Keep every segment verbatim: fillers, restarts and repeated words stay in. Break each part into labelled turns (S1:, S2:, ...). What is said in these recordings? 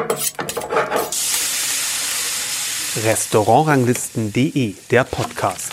S1: Restaurantranglisten punkt de, der Podcast.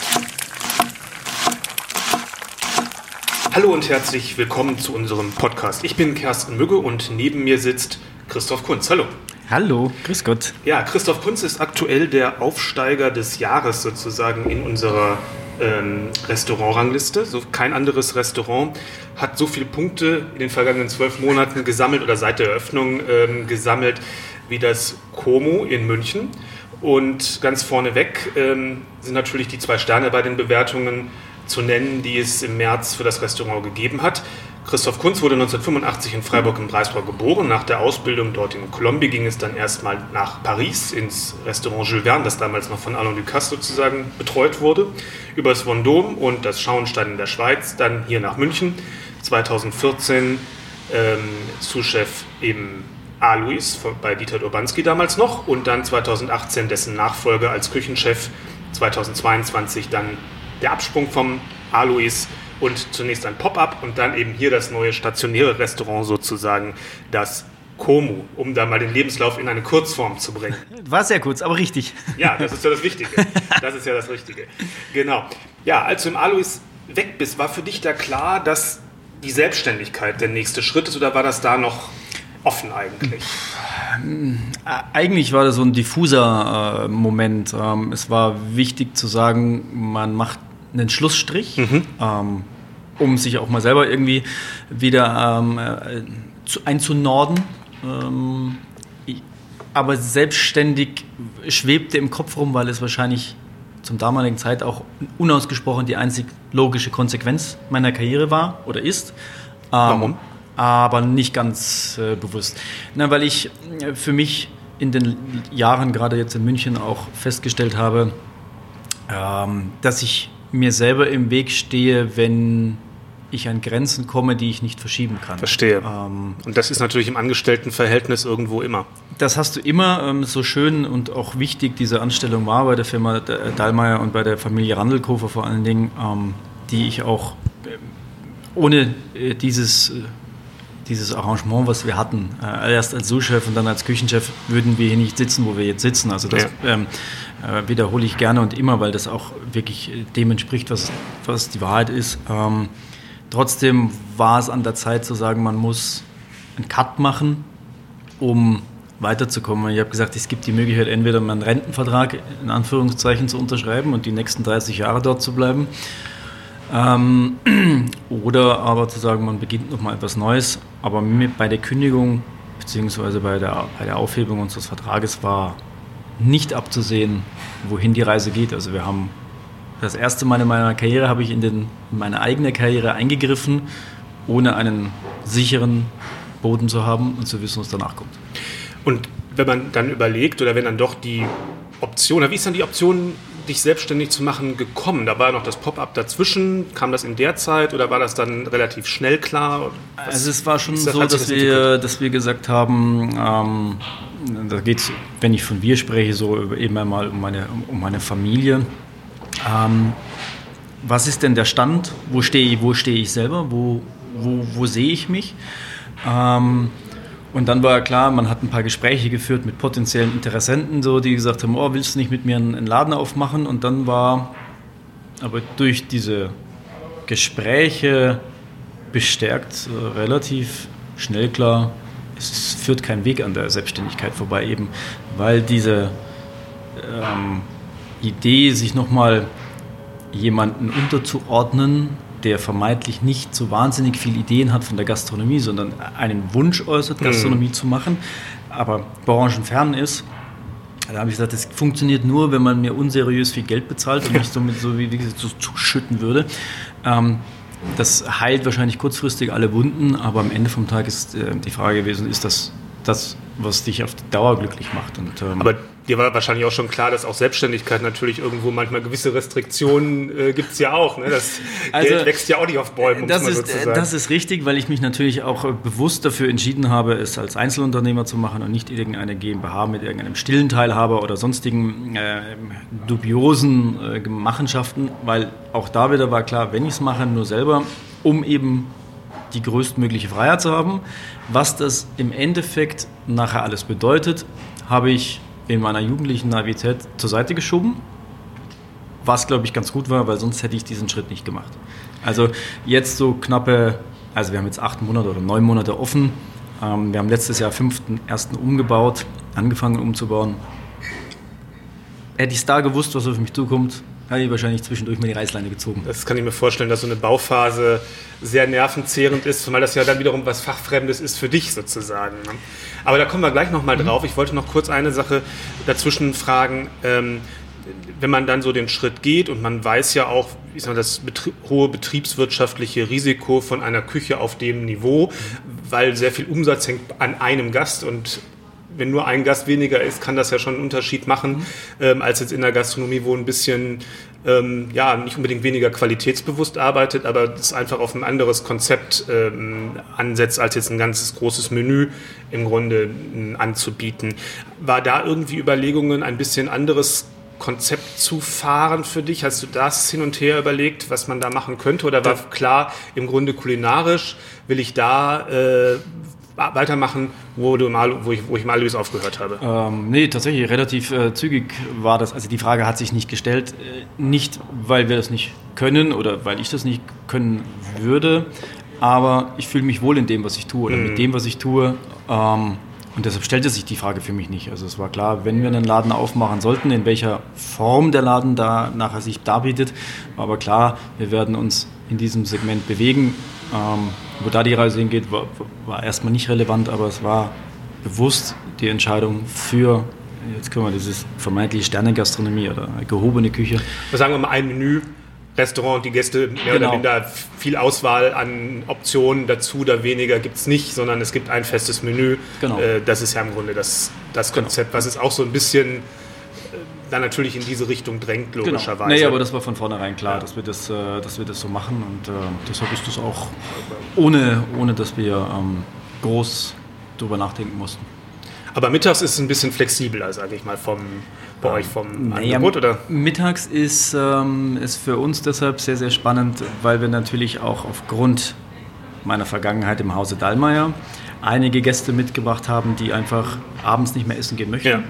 S1: Hallo und herzlich willkommen zu unserem Podcast. Ich bin Kersten Mügge und neben mir sitzt Christoph Kunz. Hallo.
S2: Hallo, grüß Gott.
S1: Ja, Christoph Kunz ist aktuell der Aufsteiger des Jahres sozusagen in unserer ähm, Restaurantrangliste. So, kein anderes Restaurant hat so viele Punkte in den vergangenen zwölf Monaten gesammelt oder seit der Eröffnung ähm, gesammelt wie das Como in München. Und ganz vorneweg ähm, sind natürlich die zwei Sterne bei den Bewertungen zu nennen, die es im März für das Restaurant gegeben hat. Christoph Kunz wurde neunzehnhundertfünfundachtzig in Freiburg im Breisgau geboren. Nach der Ausbildung dort in Colombie ging es dann erstmal nach Paris ins Restaurant Jules Verne, das damals noch von Alain Ducasse sozusagen betreut wurde, über das Vendôme und das Schauenstein in der Schweiz, dann hier nach München. zweitausendvierzehn ähm, Sous-Chef im Alois bei Dieter Urbanski damals noch und dann zweitausendachtzehn dessen Nachfolger als Küchenchef, zweitausendzweiundzwanzig dann der Absprung vom Alois und zunächst ein Pop-up und dann eben hier das neue stationäre Restaurant sozusagen, das Como, um da mal den Lebenslauf in eine Kurzform zu bringen.
S2: War sehr kurz, aber richtig.
S1: Ja, das ist ja das Wichtige. Das ist ja das Richtige. Genau. Ja, als du im Alois weg bist, war für dich da klar, dass die Selbstständigkeit der nächste Schritt ist oder war das da noch offen eigentlich?
S2: Eigentlich war das so ein diffuser äh, Moment. Ähm, es war wichtig zu sagen, man macht einen Schlussstrich, mhm. ähm, um sich auch mal selber irgendwie wieder ähm, äh, zu, einzunorden. Ähm, aber selbstständig schwebte im Kopf rum, weil es wahrscheinlich zum damaligen Zeit auch unausgesprochen die einzig logische Konsequenz meiner Karriere war oder ist. Ähm,
S1: Warum?
S2: Aber nicht ganz äh, bewusst. Na, weil ich äh, für mich in den Jahren, gerade jetzt in München, auch festgestellt habe, ähm, dass ich mir selber im Weg stehe, wenn ich an Grenzen komme, die ich nicht verschieben kann.
S1: Verstehe. Ähm, und das ist natürlich im Angestelltenverhältnis irgendwo immer.
S2: Das hast du immer. Ähm, so schön und auch wichtig diese Anstellung war bei der Firma Dallmayr und bei der Familie Randelkofer vor allen Dingen, ähm, die ich auch äh, ohne äh, dieses... Äh, Dieses Arrangement, was wir hatten, äh, erst als Sous-Chef und dann als Küchenchef, würden wir hier nicht sitzen, wo wir jetzt sitzen. Also das ja. ähm, äh, wiederhole ich gerne und immer, weil das auch wirklich dem entspricht, was, was die Wahrheit ist. Ähm, trotzdem war es an der Zeit zu sagen, man muss einen Cut machen, um weiterzukommen. Ich habe gesagt, es gibt die Möglichkeit, entweder einen Rentenvertrag in Anführungszeichen zu unterschreiben und die nächsten dreißig Jahre dort zu bleiben. Ähm, oder aber zu sagen, man beginnt nochmal etwas Neues. Aber mit, bei der Kündigung bzw. Bei der, bei der Aufhebung unseres Vertrages war nicht abzusehen, wohin die Reise geht. Also wir haben das erste Mal in meiner Karriere habe ich in, den, in meine eigene Karriere eingegriffen, ohne einen sicheren Boden zu haben und zu wissen, was danach kommt.
S1: Und wenn man dann überlegt oder wenn dann doch die Option, oder wie ist dann die Option, dich selbstständig zu machen, gekommen? Da war noch das Pop-up dazwischen. Kam das in der Zeit oder war das dann relativ schnell klar? Was,
S2: also es war schon so, das dass, wir, dass wir gesagt haben, ähm, da geht es, wenn ich von wir spreche, so eben einmal um meine, um meine Familie. Ähm, was ist denn der Stand? Wo stehe ich, wo stehe ich selber? Wo, wo, wo sehe ich mich? Ähm, Und dann war klar, man hat ein paar Gespräche geführt mit potenziellen Interessenten, so, die gesagt haben, oh, willst du nicht mit mir einen Laden aufmachen? Und dann war aber durch diese Gespräche bestärkt äh, relativ schnell klar, es führt kein Weg an der Selbstständigkeit vorbei, eben weil diese ähm, Idee, sich nochmal jemanden unterzuordnen, der vermeintlich nicht so wahnsinnig viele Ideen hat von der Gastronomie, sondern einen Wunsch äußert, Gastronomie mhm. zu machen, aber branchenfern ist. Da habe ich gesagt, das funktioniert nur, wenn man mir unseriös viel Geld bezahlt und mich somit so wie gesagt, so zuschütten würde. Ähm, das heilt wahrscheinlich kurzfristig alle Wunden, aber am Ende vom Tag ist äh, die Frage gewesen, ist das das, was dich auf die Dauer glücklich macht. Und, ähm,
S1: aber dir war wahrscheinlich auch schon klar, dass auch Selbstständigkeit natürlich irgendwo manchmal gewisse Restriktionen äh, gibt es ja auch. Ne? Das also, Geld wächst ja auch nicht auf Bäumen, um
S2: das
S1: es mal
S2: ist,
S1: so zu sagen.
S2: Das ist richtig, weil ich mich natürlich auch bewusst dafür entschieden habe, es als Einzelunternehmer zu machen und nicht irgendeine GmbH mit irgendeinem stillen Teilhaber oder sonstigen äh, dubiosen äh, Machenschaften, weil auch da wieder war klar, wenn ich es mache, nur selber, um eben die größtmögliche Freiheit zu haben. Was das im Endeffekt nachher alles bedeutet, habe ich in meiner jugendlichen Naivität zur Seite geschoben. Was, glaube ich, ganz gut war, weil sonst hätte ich diesen Schritt nicht gemacht. Also jetzt so knappe, also wir haben jetzt acht Monate oder neun Monate offen. Ähm, wir haben letztes Jahr fünften ersten umgebaut, angefangen umzubauen. Hätte ich es da gewusst, was auf mich zukommt, hätte ich wahrscheinlich zwischendurch mal die Reißleine gezogen.
S1: Das kann ich mir vorstellen, dass so eine Bauphase sehr nervenzehrend ist, zumal das ja dann wiederum was Fachfremdes ist für dich sozusagen. Aber da kommen wir gleich nochmal drauf. Ich wollte noch kurz eine Sache dazwischen fragen. Ähm, wenn man dann so den Schritt geht und man weiß ja auch, ich sag mal, das betrie- hohe betriebswirtschaftliche Risiko von einer Küche auf dem Niveau, weil sehr viel Umsatz hängt an einem Gast und wenn nur ein Gast weniger ist, kann das ja schon einen Unterschied machen, mhm. ähm, als jetzt in der Gastronomie, wo ein bisschen, ähm, ja, nicht unbedingt weniger qualitätsbewusst arbeitet, aber es einfach auf ein anderes Konzept ähm, ansetzt, als jetzt ein ganzes großes Menü im Grunde äh, anzubieten. War da irgendwie Überlegungen, ein bisschen anderes Konzept zu fahren für dich? Hast du das hin und her überlegt, was man da machen könnte? Oder war ja. klar, im Grunde kulinarisch will ich da äh, weitermachen, wo, du mal, wo, ich, wo ich mal alles aufgehört habe?
S2: Ähm, nee, tatsächlich relativ äh, zügig war das. Also die Frage hat sich nicht gestellt. Äh, nicht, weil wir das nicht können oder weil ich das nicht können würde, aber ich fühle mich wohl in dem, was ich tue oder mhm. mit dem, was ich tue. Ähm, und deshalb stellte sich die Frage für mich nicht. Also es war klar, wenn wir einen Laden aufmachen sollten, in welcher Form der Laden da nachher sich darbietet, war aber klar, wir werden uns in diesem Segment bewegen. Ähm, wo da die Reise hingeht, war, war erstmal nicht relevant, aber es war bewusst die Entscheidung für, jetzt können wir dieses vermeintliche Sternegastronomie oder gehobene Küche.
S1: Sagen wir mal ein Menü, Restaurant, die Gäste mehr genau. oder minder viel Auswahl an Optionen dazu oder weniger gibt es nicht, sondern es gibt ein festes Menü.
S2: Genau.
S1: Äh, das ist ja im Grunde das, das Konzept, genau. was es auch so ein bisschen dann natürlich in diese Richtung drängt, logischerweise.
S2: Genau. Nee, aber das war von vornherein klar, ja. dass, wir das, äh, dass wir das so machen und äh, deshalb ist das auch, ohne, ohne dass wir ähm, groß drüber nachdenken mussten.
S1: Aber mittags ist es ein bisschen flexibler, sage ich mal, vom, bei euch vom
S2: naja,
S1: Angebot, oder?
S2: Mittags ist, ähm, ist für uns deshalb sehr, sehr spannend, weil wir natürlich auch aufgrund meiner Vergangenheit im Hause Dallmayr einige Gäste mitgebracht haben, die einfach abends nicht mehr essen gehen möchten. Ja.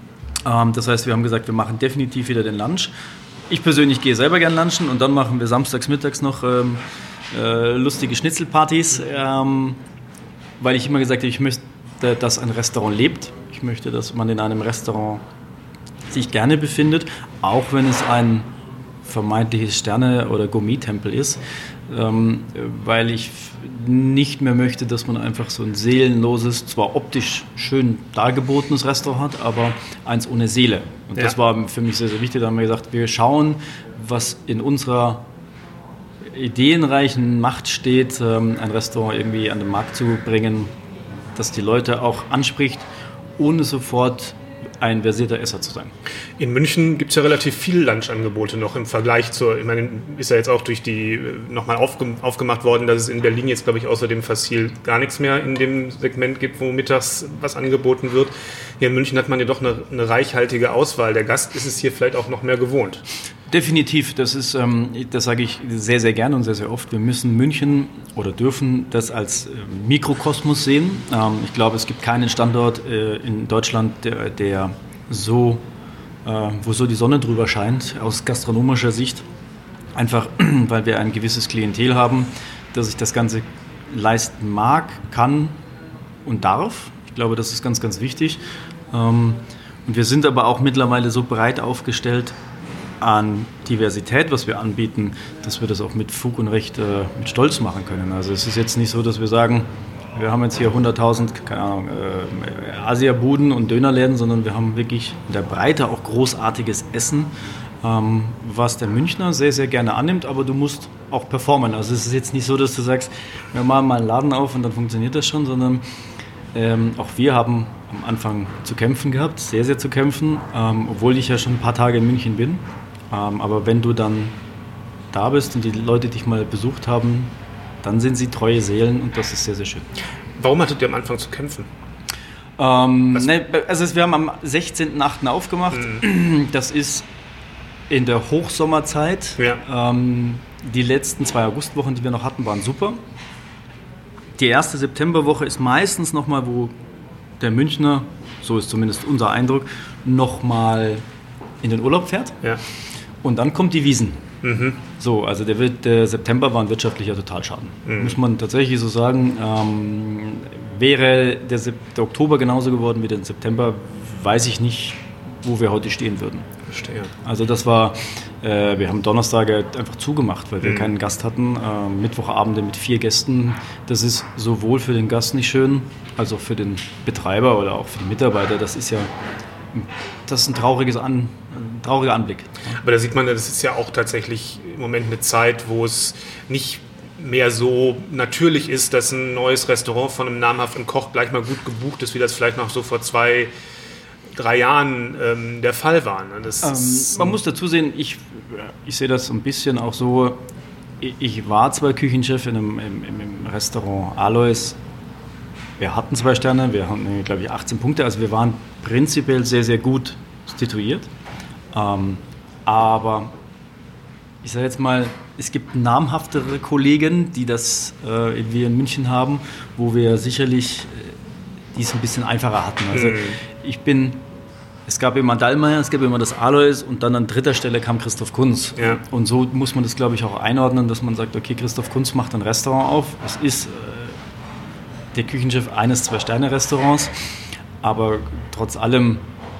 S2: Das heißt, wir haben gesagt, wir machen definitiv wieder den Lunch. Ich persönlich gehe selber gern lunchen und dann machen wir samstags, mittags noch ähm, äh, lustige Schnitzelpartys, ähm, weil ich immer gesagt habe, ich möchte, dass ein Restaurant lebt. Ich möchte, dass man in einem Restaurant sich gerne befindet, auch wenn es ein vermeintliches Sterne- oder Gourmet-Tempel ist, ähm, weil ich nicht mehr möchte, dass man einfach so ein seelenloses, zwar optisch schön dargebotenes Restaurant hat, aber eins ohne Seele. Und ja. das war für mich sehr, sehr wichtig. Da haben wir gesagt, wir schauen, was in unserer ideenreichen Macht steht, ähm, ein Restaurant irgendwie an den Markt zu bringen, das die Leute auch anspricht, ohne sofort ein versierter Esser zu sein.
S1: In München gibt es ja relativ viele Lunchangebote noch im Vergleich zur, ich meine, ist ja jetzt auch durch die nochmal aufge, aufgemacht worden, dass es in Berlin jetzt, glaube ich, außer dem Facil gar nichts mehr in dem Segment gibt, wo mittags was angeboten wird. Hier in München hat man ja doch eine, eine reichhaltige Auswahl. Der Gast ist es hier vielleicht auch noch mehr gewohnt.
S2: Definitiv, das ist, ähm, das sage ich sehr, sehr gerne und sehr, sehr oft. Wir müssen München oder dürfen das als äh, Mikrokosmos sehen. Ähm, ich glaube, es gibt keinen Standort äh, in Deutschland, der, der so, äh, wo so die Sonne drüber scheint, aus gastronomischer Sicht. Einfach, weil wir ein gewisses Klientel haben, das sich das Ganze leisten mag, kann und darf. Ich glaube, das ist ganz, ganz wichtig. Ähm, und wir sind aber auch mittlerweile so breit aufgestellt an Diversität, was wir anbieten, dass wir das auch mit Fug und Recht äh, mit Stolz machen können. Also es ist jetzt nicht so, dass wir sagen, wir haben jetzt hier hunderttausend, keine Ahnung, äh, Asia-Buden und Dönerläden, sondern wir haben wirklich in der Breite auch großartiges Essen, ähm, was der Münchner sehr, sehr gerne annimmt, aber du musst auch performen. Also es ist jetzt nicht so, dass du sagst, wir machen mal einen Laden auf und dann funktioniert das schon, sondern ähm, auch wir haben am Anfang zu kämpfen gehabt, sehr, sehr zu kämpfen, ähm, obwohl ich ja schon ein paar Tage in München bin. Ähm, aber wenn du dann da bist und die Leute dich mal besucht haben, dann sind sie treue Seelen und das ist sehr, sehr schön.
S1: Warum hattet ihr am Anfang zu kämpfen?
S2: Ähm, ne, also wir haben am sechzehnten achten aufgemacht. Mhm. Das ist in der Hochsommerzeit.
S1: Ja.
S2: Ähm, die letzten zwei Augustwochen, die wir noch hatten, waren super. die erste Septemberwoche ist meistens nochmal, wo der Münchner, so ist zumindest unser Eindruck, nochmal in den Urlaub fährt.
S1: Ja.
S2: Und dann kommt die Wiesn.
S1: Mhm.
S2: So, also der, der September war ein wirtschaftlicher Totalschaden. Mhm. Muss man tatsächlich so sagen. Ähm, wäre der, der Oktober genauso geworden wie der September, weiß ich nicht, wo wir heute stehen würden.
S1: Verstehe.
S2: Also das war, äh, wir haben Donnerstage einfach zugemacht, weil wir mhm. keinen Gast hatten. Äh, Mittwochabende mit vier Gästen. Das ist sowohl für den Gast nicht schön, als auch für den Betreiber oder auch für die Mitarbeiter. Das ist ja das ist ein, trauriges An, ein trauriger Anblick.
S1: Aber da sieht man, das ist ja auch tatsächlich im Moment eine Zeit, wo es nicht mehr so natürlich ist, dass ein neues Restaurant von einem namhaften Koch gleich mal gut gebucht ist, wie das vielleicht noch so vor zwei, drei Jahren ähm, der Fall war. Ne? Das
S2: ähm,
S1: ist,
S2: man muss dazu sehen, ich, ich sehe das ein bisschen auch so, ich war zwar Küchenchef in einem, im, im Restaurant Alois. Wir hatten zwei Sterne, wir haben, glaube ich, achtzehn Punkte, also wir waren prinzipiell sehr, sehr gut situiert. Ähm, aber ich sage jetzt mal, es gibt namhaftere Kollegen, die das äh, wir in München haben, wo wir sicherlich äh, dies ein bisschen einfacher hatten. Also mhm. ich bin, es gab immer Dallmayr, es gab immer das Alois und dann an dritter Stelle kam Christoph Kunz. Ja. Und so muss man das, glaube ich, auch einordnen, dass man sagt, okay, Christoph Kunz macht ein Restaurant auf. Es ist äh, der Küchenchef eines Zwei-Sterne-Restaurants, aber trotz allem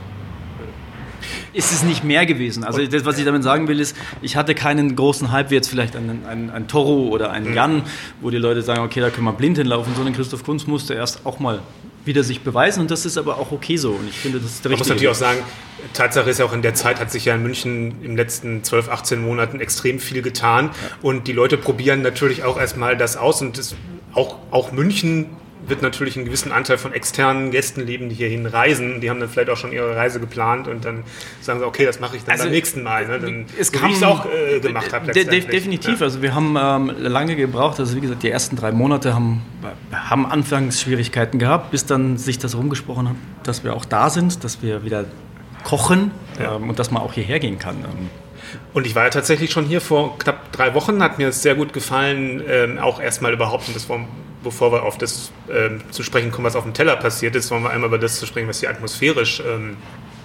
S2: ist es nicht mehr gewesen. Also das, was ich damit sagen will, ist, ich hatte keinen großen Hype, wie jetzt vielleicht ein, ein, ein Toro oder ein Jan, wo die Leute sagen, okay, da können wir blind hinlaufen, sondern Christoph Kunz musste erst auch mal wieder sich beweisen und das ist aber auch okay so und ich finde, das ist der richtige.
S1: Man muss natürlich auch sagen, Tatsache ist ja auch, in der Zeit hat sich ja in München in den letzten zwölf, achtzehn Monaten extrem viel getan, ja. Und die Leute probieren natürlich auch erstmal das aus und das, auch, auch München wird natürlich einen gewissen Anteil von externen Gästen leben, die hierhin reisen. Die haben dann vielleicht auch schon ihre Reise geplant und dann sagen sie, okay, das mache ich dann also beim nächsten Mal. Ne? Dann,
S2: es
S1: so
S2: kam,
S1: wie ich es auch äh, gemacht habe.
S2: De- de- definitiv. Ja. Also wir haben ähm, lange gebraucht. Also wie gesagt, die ersten drei Monate haben, haben anfangs Schwierigkeiten gehabt, bis dann sich das rumgesprochen hat, dass wir auch da sind, dass wir wieder kochen ja. ähm, und dass man auch hierher gehen kann.
S1: Und ich war ja tatsächlich schon hier vor knapp drei Wochen, hat mir es sehr gut gefallen, ähm, auch erstmal überhaupt, und das war, bevor wir auf das ähm, zu sprechen kommen, was auf dem Teller passiert ist, wollen wir einmal über das zu sprechen, was hier atmosphärisch ähm,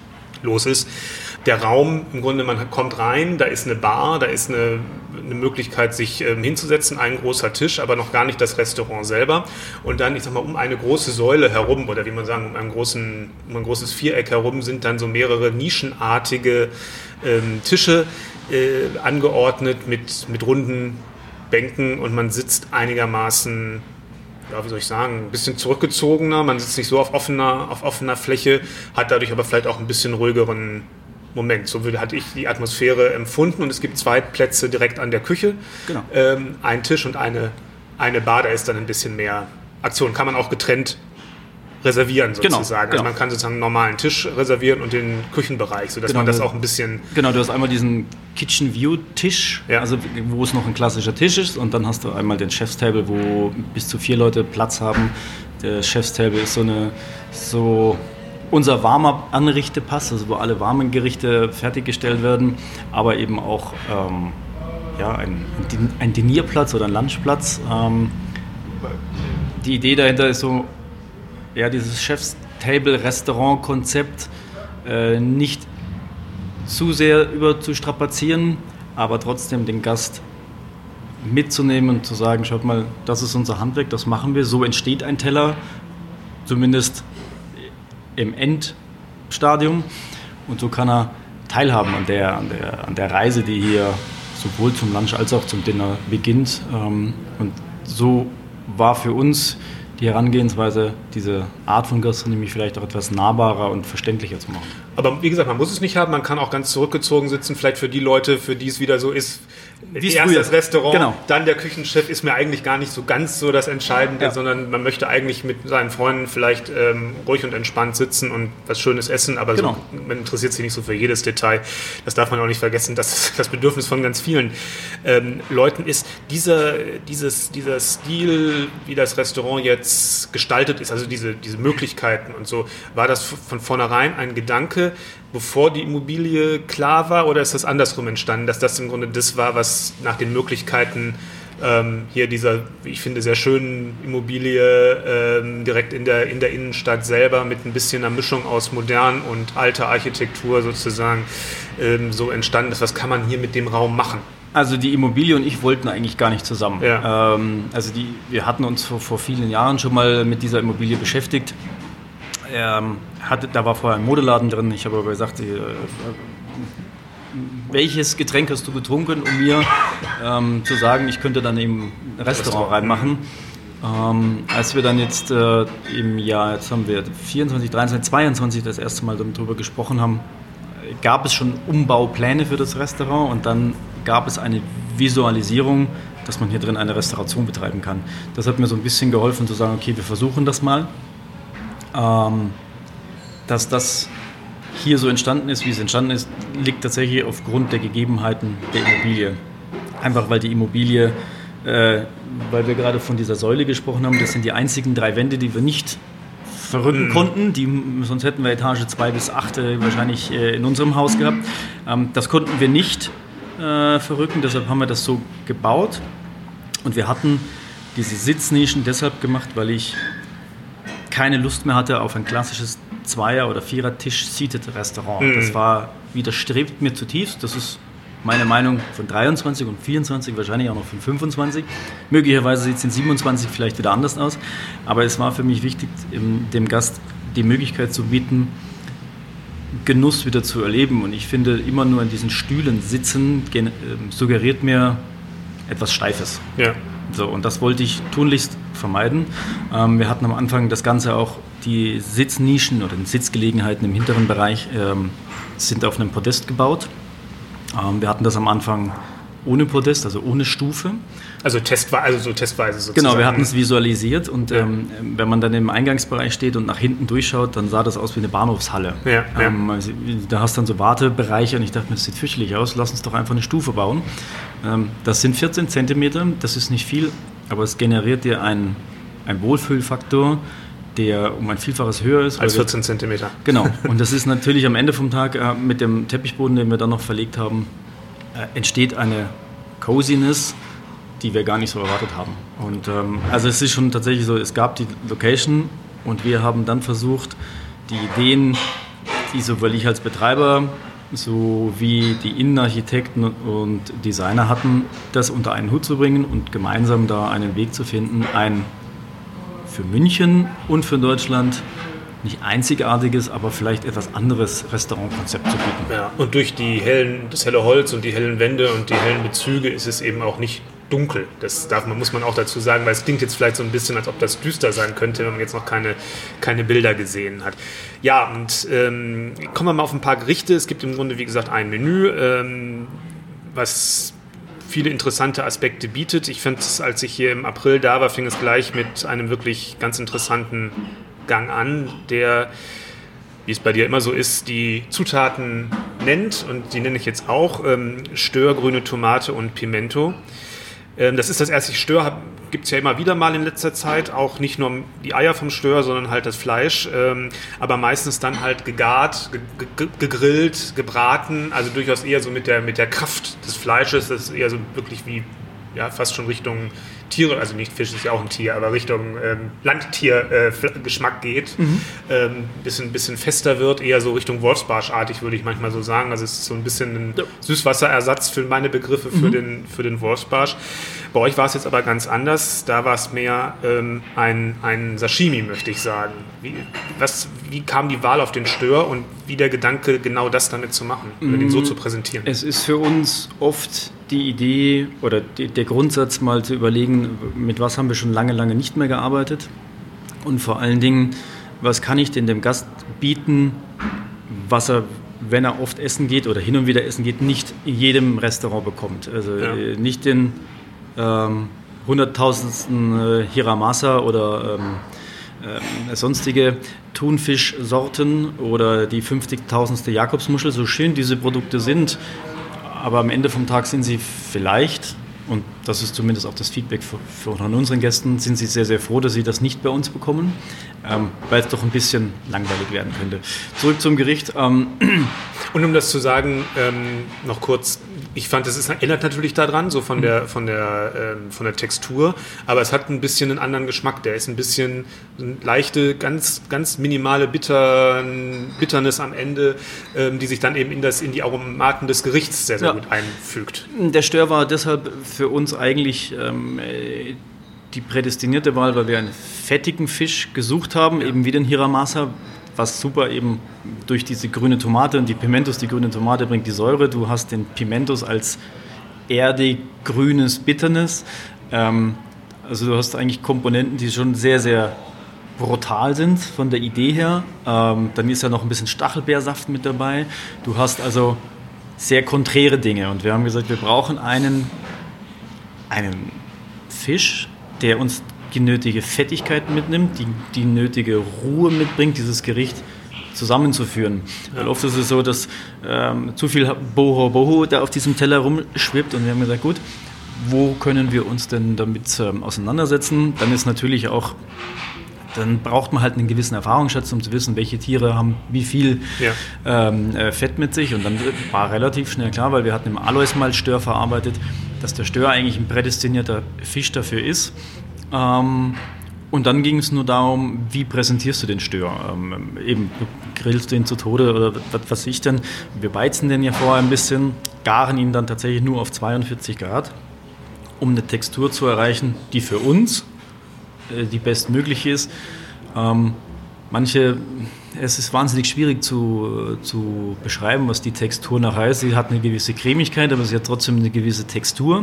S1: los ist. Der Raum, im Grunde, man kommt rein, da ist eine Bar, da ist eine, eine Möglichkeit, sich ähm, hinzusetzen, ein großer Tisch, aber noch gar nicht das Restaurant selber. Und dann, ich sag mal, um eine große Säule herum, oder wie man sagen, um, einen großen, um ein großes Viereck herum, sind dann so mehrere nischenartige ähm, Tische äh, angeordnet mit, mit runden Bänken und man sitzt einigermaßen, ja, wie soll ich sagen, ein bisschen zurückgezogener, man sitzt nicht so auf offener, auf offener Fläche, hat dadurch aber vielleicht auch ein bisschen ruhigeren Moment. So hatte ich die Atmosphäre empfunden und es gibt zwei Plätze direkt an der Küche,
S2: genau.
S1: ähm, ein Tisch und eine, eine Bar, da ist dann ein bisschen mehr Aktion. Kann man auch getrennt reservieren sozusagen.
S2: Genau, genau.
S1: Also man kann sozusagen einen normalen Tisch reservieren und den Küchenbereich, sodass
S2: genau,
S1: man das auch ein bisschen...
S2: Genau, du hast einmal diesen Kitchen View Tisch,
S1: ja.
S2: also wo es noch ein klassischer Tisch ist und dann hast du einmal den Chef's Table, wo bis zu vier Leute Platz haben. Der Chef's Table ist so eine so unser warmer Anrichtepass, also wo alle warmen Gerichte fertiggestellt werden, aber eben auch ähm, ja, ein, ein Dinierplatz oder ein Lunchplatz. Ähm, die Idee dahinter ist so, ja, dieses Chef's-Table-Restaurant-Konzept äh, nicht zu sehr überzustrapazieren, aber trotzdem den Gast mitzunehmen und zu sagen, schaut mal, das ist unser Handwerk, das machen wir, so entsteht ein Teller, zumindest im Endstadium und so kann er teilhaben an der, an der, an der Reise, die hier sowohl zum Lunch als auch zum Dinner beginnt. Und so war für uns die Herangehensweise, diese Art von Gastronomie vielleicht auch etwas nahbarer und verständlicher zu machen.
S1: Aber wie gesagt, man muss es nicht haben, man kann auch ganz zurückgezogen sitzen, vielleicht für die Leute, für die es wieder so ist,
S2: wie
S1: erst das Restaurant,
S2: genau.
S1: Dann der Küchenchef, ist mir eigentlich gar nicht so ganz so das Entscheidende, ja. Sondern man möchte eigentlich mit seinen Freunden vielleicht ähm, ruhig und entspannt sitzen und was Schönes essen, aber
S2: genau.
S1: so, man interessiert sich nicht so für jedes Detail. Das darf man auch nicht vergessen, dass das Bedürfnis von ganz vielen ähm, Leuten ist. Dieser, dieses, dieser Stil, wie das Restaurant jetzt gestaltet ist, also diese, diese Möglichkeiten und so, war das von vornherein ein Gedanke, bevor die Immobilie klar war, oder ist das andersrum entstanden, dass das im Grunde das war, was nach den Möglichkeiten ähm, hier dieser, wie ich finde, sehr schönen Immobilie ähm, direkt in der, in der Innenstadt selber mit ein bisschen einer Mischung aus modern und alter Architektur sozusagen ähm, so entstanden ist. Was kann man hier mit dem Raum machen?
S2: Also die Immobilie und ich wollten eigentlich gar nicht zusammen.
S1: Ja.
S2: Ähm, also die, wir hatten uns vor, vor vielen Jahren schon mal mit dieser Immobilie beschäftigt. Ähm, hatte, da war vorher ein Modeladen drin. Ich habe aber gesagt, äh, welches Getränk hast du getrunken, um mir ähm, zu sagen, ich könnte dann eben ein Restaurant reinmachen. Ähm, als wir dann jetzt äh, im Jahr, jetzt haben wir vierundzwanzig, dreiundzwanzig, zweiundzwanzig das erste Mal darüber gesprochen haben, gab es schon Umbaupläne für das Restaurant und dann gab es eine Visualisierung, dass man hier drin eine Restauration betreiben kann. Das hat mir so ein bisschen geholfen zu sagen, okay, wir versuchen das mal. Ähm, dass das hier so entstanden ist, wie es entstanden ist, liegt tatsächlich aufgrund der Gegebenheiten der Immobilie. Einfach weil die Immobilie, äh, weil wir gerade von dieser Säule gesprochen haben, das sind die einzigen drei Wände, die wir nicht verrücken mhm. konnten, die, sonst hätten wir Etage zwei bis acht äh, wahrscheinlich äh, in unserem Haus gehabt. Ähm, das konnten wir nicht äh, verrücken, deshalb haben wir das so gebaut. Und wir hatten diese Sitznischen deshalb gemacht, weil ich keine Lust mehr hatte auf ein klassisches Zweier- oder Vierer-Tisch-Seated-Restaurant. Mhm. Das war, widerstrebt mir zutiefst. Das ist meine Meinung von dreiundzwanzig und vierundzwanzig, wahrscheinlich auch noch von fünfundzwanzig. Möglicherweise sieht es in siebenundzwanzig vielleicht wieder anders aus. Aber es war für mich wichtig, dem Gast die Möglichkeit zu bieten, Genuss wieder zu erleben. Und ich finde, immer nur an diesen Stühlen sitzen suggeriert mir etwas Steifes.
S1: Ja.
S2: So, und das wollte ich tunlichst vermeiden. Ähm, wir hatten am Anfang das Ganze auch, die Sitznischen oder die Sitzgelegenheiten im hinteren Bereich ähm, sind auf einem Podest gebaut. Ähm, wir hatten das am Anfang ohne Podest, also ohne Stufe.
S1: Also, testweise, also so testweise sozusagen.
S2: Genau, wir hatten es visualisiert und ja. ähm, wenn man dann im Eingangsbereich steht und nach hinten durchschaut, dann sah das aus wie eine Bahnhofshalle.
S1: Ja, ja.
S2: Ähm, also, da hast du dann so Wartebereiche und ich dachte mir, das sieht fürchterlich aus, lass uns doch einfach eine Stufe bauen. Ähm, das sind vierzehn Zentimeter, das ist nicht viel, aber es generiert dir einen, einen Wohlfühlfaktor, der um ein Vielfaches höher ist.
S1: Als vierzehn Zentimeter.
S2: Genau, und das ist natürlich am Ende vom Tag äh, mit dem Teppichboden, den wir dann noch verlegt haben, äh, entsteht eine Coziness, die wir gar nicht so erwartet haben. Und ähm, also es ist schon tatsächlich so, es gab die Location und wir haben dann versucht, die Ideen, die sowohl ich als Betreiber sowie die Innenarchitekten und Designer hatten, das unter einen Hut zu bringen und gemeinsam da einen Weg zu finden, ein für München und für Deutschland nicht einzigartiges, aber vielleicht etwas anderes Restaurantkonzept zu bieten.
S1: Ja, und durch die hellen, das helle Holz und die hellen Wände und die hellen Bezüge ist es eben auch nicht dunkel. Das darf man, muss man auch dazu sagen, weil es klingt jetzt vielleicht so ein bisschen, als ob das düster sein könnte, wenn man jetzt noch keine, keine Bilder gesehen hat. Ja, und ähm, kommen wir mal auf ein paar Gerichte. Es gibt im Grunde, wie gesagt, ein Menü, ähm, was viele interessante Aspekte bietet. Ich fand es, als ich hier im April da war, fing es gleich mit einem wirklich ganz interessanten Gang an, der, wie es bei dir immer so ist, die Zutaten nennt, und die nenne ich jetzt auch, ähm, Stör, grüne Tomate und Pimento. Ähm, das ist das erste Stör, gibt es ja immer wieder mal in letzter Zeit, auch nicht nur die Eier vom Stör, sondern halt das Fleisch, ähm, aber meistens dann halt gegart, ge- ge- gegrillt, gebraten, also durchaus eher so mit der, mit der Kraft des Fleisches, das ist eher so wirklich wie, ja, fast schon Richtung Tiere, also nicht Fisch ist ja auch ein Tier, aber Richtung ähm, Landtier-Geschmack äh, geht, mhm. ähm, bisschen, bisschen fester wird, eher so Richtung Wolfsbarschartig, würde ich manchmal so sagen. Also es ist so ein bisschen ein ja. Süßwasserersatz für meine Begriffe für, mhm. den, für den Wolfsbarsch. Bei euch war es jetzt aber ganz anders, da war es mehr ähm, ein, ein Sashimi, möchte ich sagen. Wie, was, wie kam die Wahl auf den Stör und wie der Gedanke, genau das damit zu machen, mhm. oder den so zu präsentieren?
S2: Es ist für uns oft die Idee oder die, der Grundsatz, mal zu überlegen, mit was haben wir schon lange, lange nicht mehr gearbeitet und vor allen Dingen, was kann ich denn dem Gast bieten, was er, wenn er oft essen geht oder hin und wieder essen geht, nicht in jedem Restaurant bekommt. Also ja. äh, nicht den ähm, hunderttausendsten äh, Hiramasa oder ähm, äh, sonstige Thunfischsorten oder die fünfzigtausendste Jakobsmuschel, so schön diese Produkte sind, aber am Ende vom Tag sind sie vielleicht, und das ist zumindest auch das Feedback von unseren Gästen, sind sie sehr, sehr froh, dass sie das nicht bei uns bekommen, ähm, weil es doch ein bisschen langweilig werden könnte. Zurück zum Gericht. Ähm.
S1: Und um das zu sagen, ähm, noch kurz, ich fand, es erinnert natürlich daran, so von der, von der, ähm, von der Textur, aber es hat ein bisschen einen anderen Geschmack. Der ist ein bisschen eine leichte, ganz, ganz minimale Bitter, Bitternis am Ende, ähm, die sich dann eben in, das, in die Aromaten des Gerichts sehr, sehr ja. gut einfügt.
S2: Der Stör war deshalb für uns eigentlich ähm, die prädestinierte Wahl, weil wir einen fettigen Fisch gesucht haben, ja. eben wie den Hiramasa, was super eben durch diese grüne Tomate und die Pimentos, die grüne Tomate bringt die Säure. Du hast den Pimentos als erdig, grünes Bitternis. Ähm, also du hast eigentlich Komponenten, die schon sehr, sehr brutal sind von der Idee her. Ähm, dann ist ja noch ein bisschen Stachelbeersaft mit dabei. Du hast also sehr konträre Dinge. Und wir haben gesagt, wir brauchen einen, einen Fisch, der uns die nötige Fettigkeit mitnimmt, die, die nötige Ruhe mitbringt, dieses Gericht zusammenzuführen. Ja. Weil oft ist es so, dass ähm, zu viel Boho Boho da auf diesem Teller rumschwippt und wir haben gesagt, gut, wo können wir uns denn damit ähm, auseinandersetzen? Dann ist natürlich auch, dann braucht man halt einen gewissen Erfahrungsschatz, um zu wissen, welche Tiere haben wie viel ja. ähm, äh, Fett mit sich. Und dann war relativ schnell klar, weil wir hatten im Alois mal Stör verarbeitet, dass der Stör eigentlich ein prädestinierter Fisch dafür ist. Ähm, und dann ging es nur darum, wie präsentierst du den Stör? Ähm, eben, du grillst den zu Tode oder was weiß ich denn. Wir beizen den ja vorher ein bisschen, garen ihn dann tatsächlich nur auf zweiundvierzig Grad, um eine Textur zu erreichen, die für uns äh, die bestmögliche ist. Ähm, manche, es ist wahnsinnig schwierig zu, zu beschreiben, was die Textur nachher ist. Sie hat eine gewisse Cremigkeit, aber sie hat trotzdem eine gewisse Textur.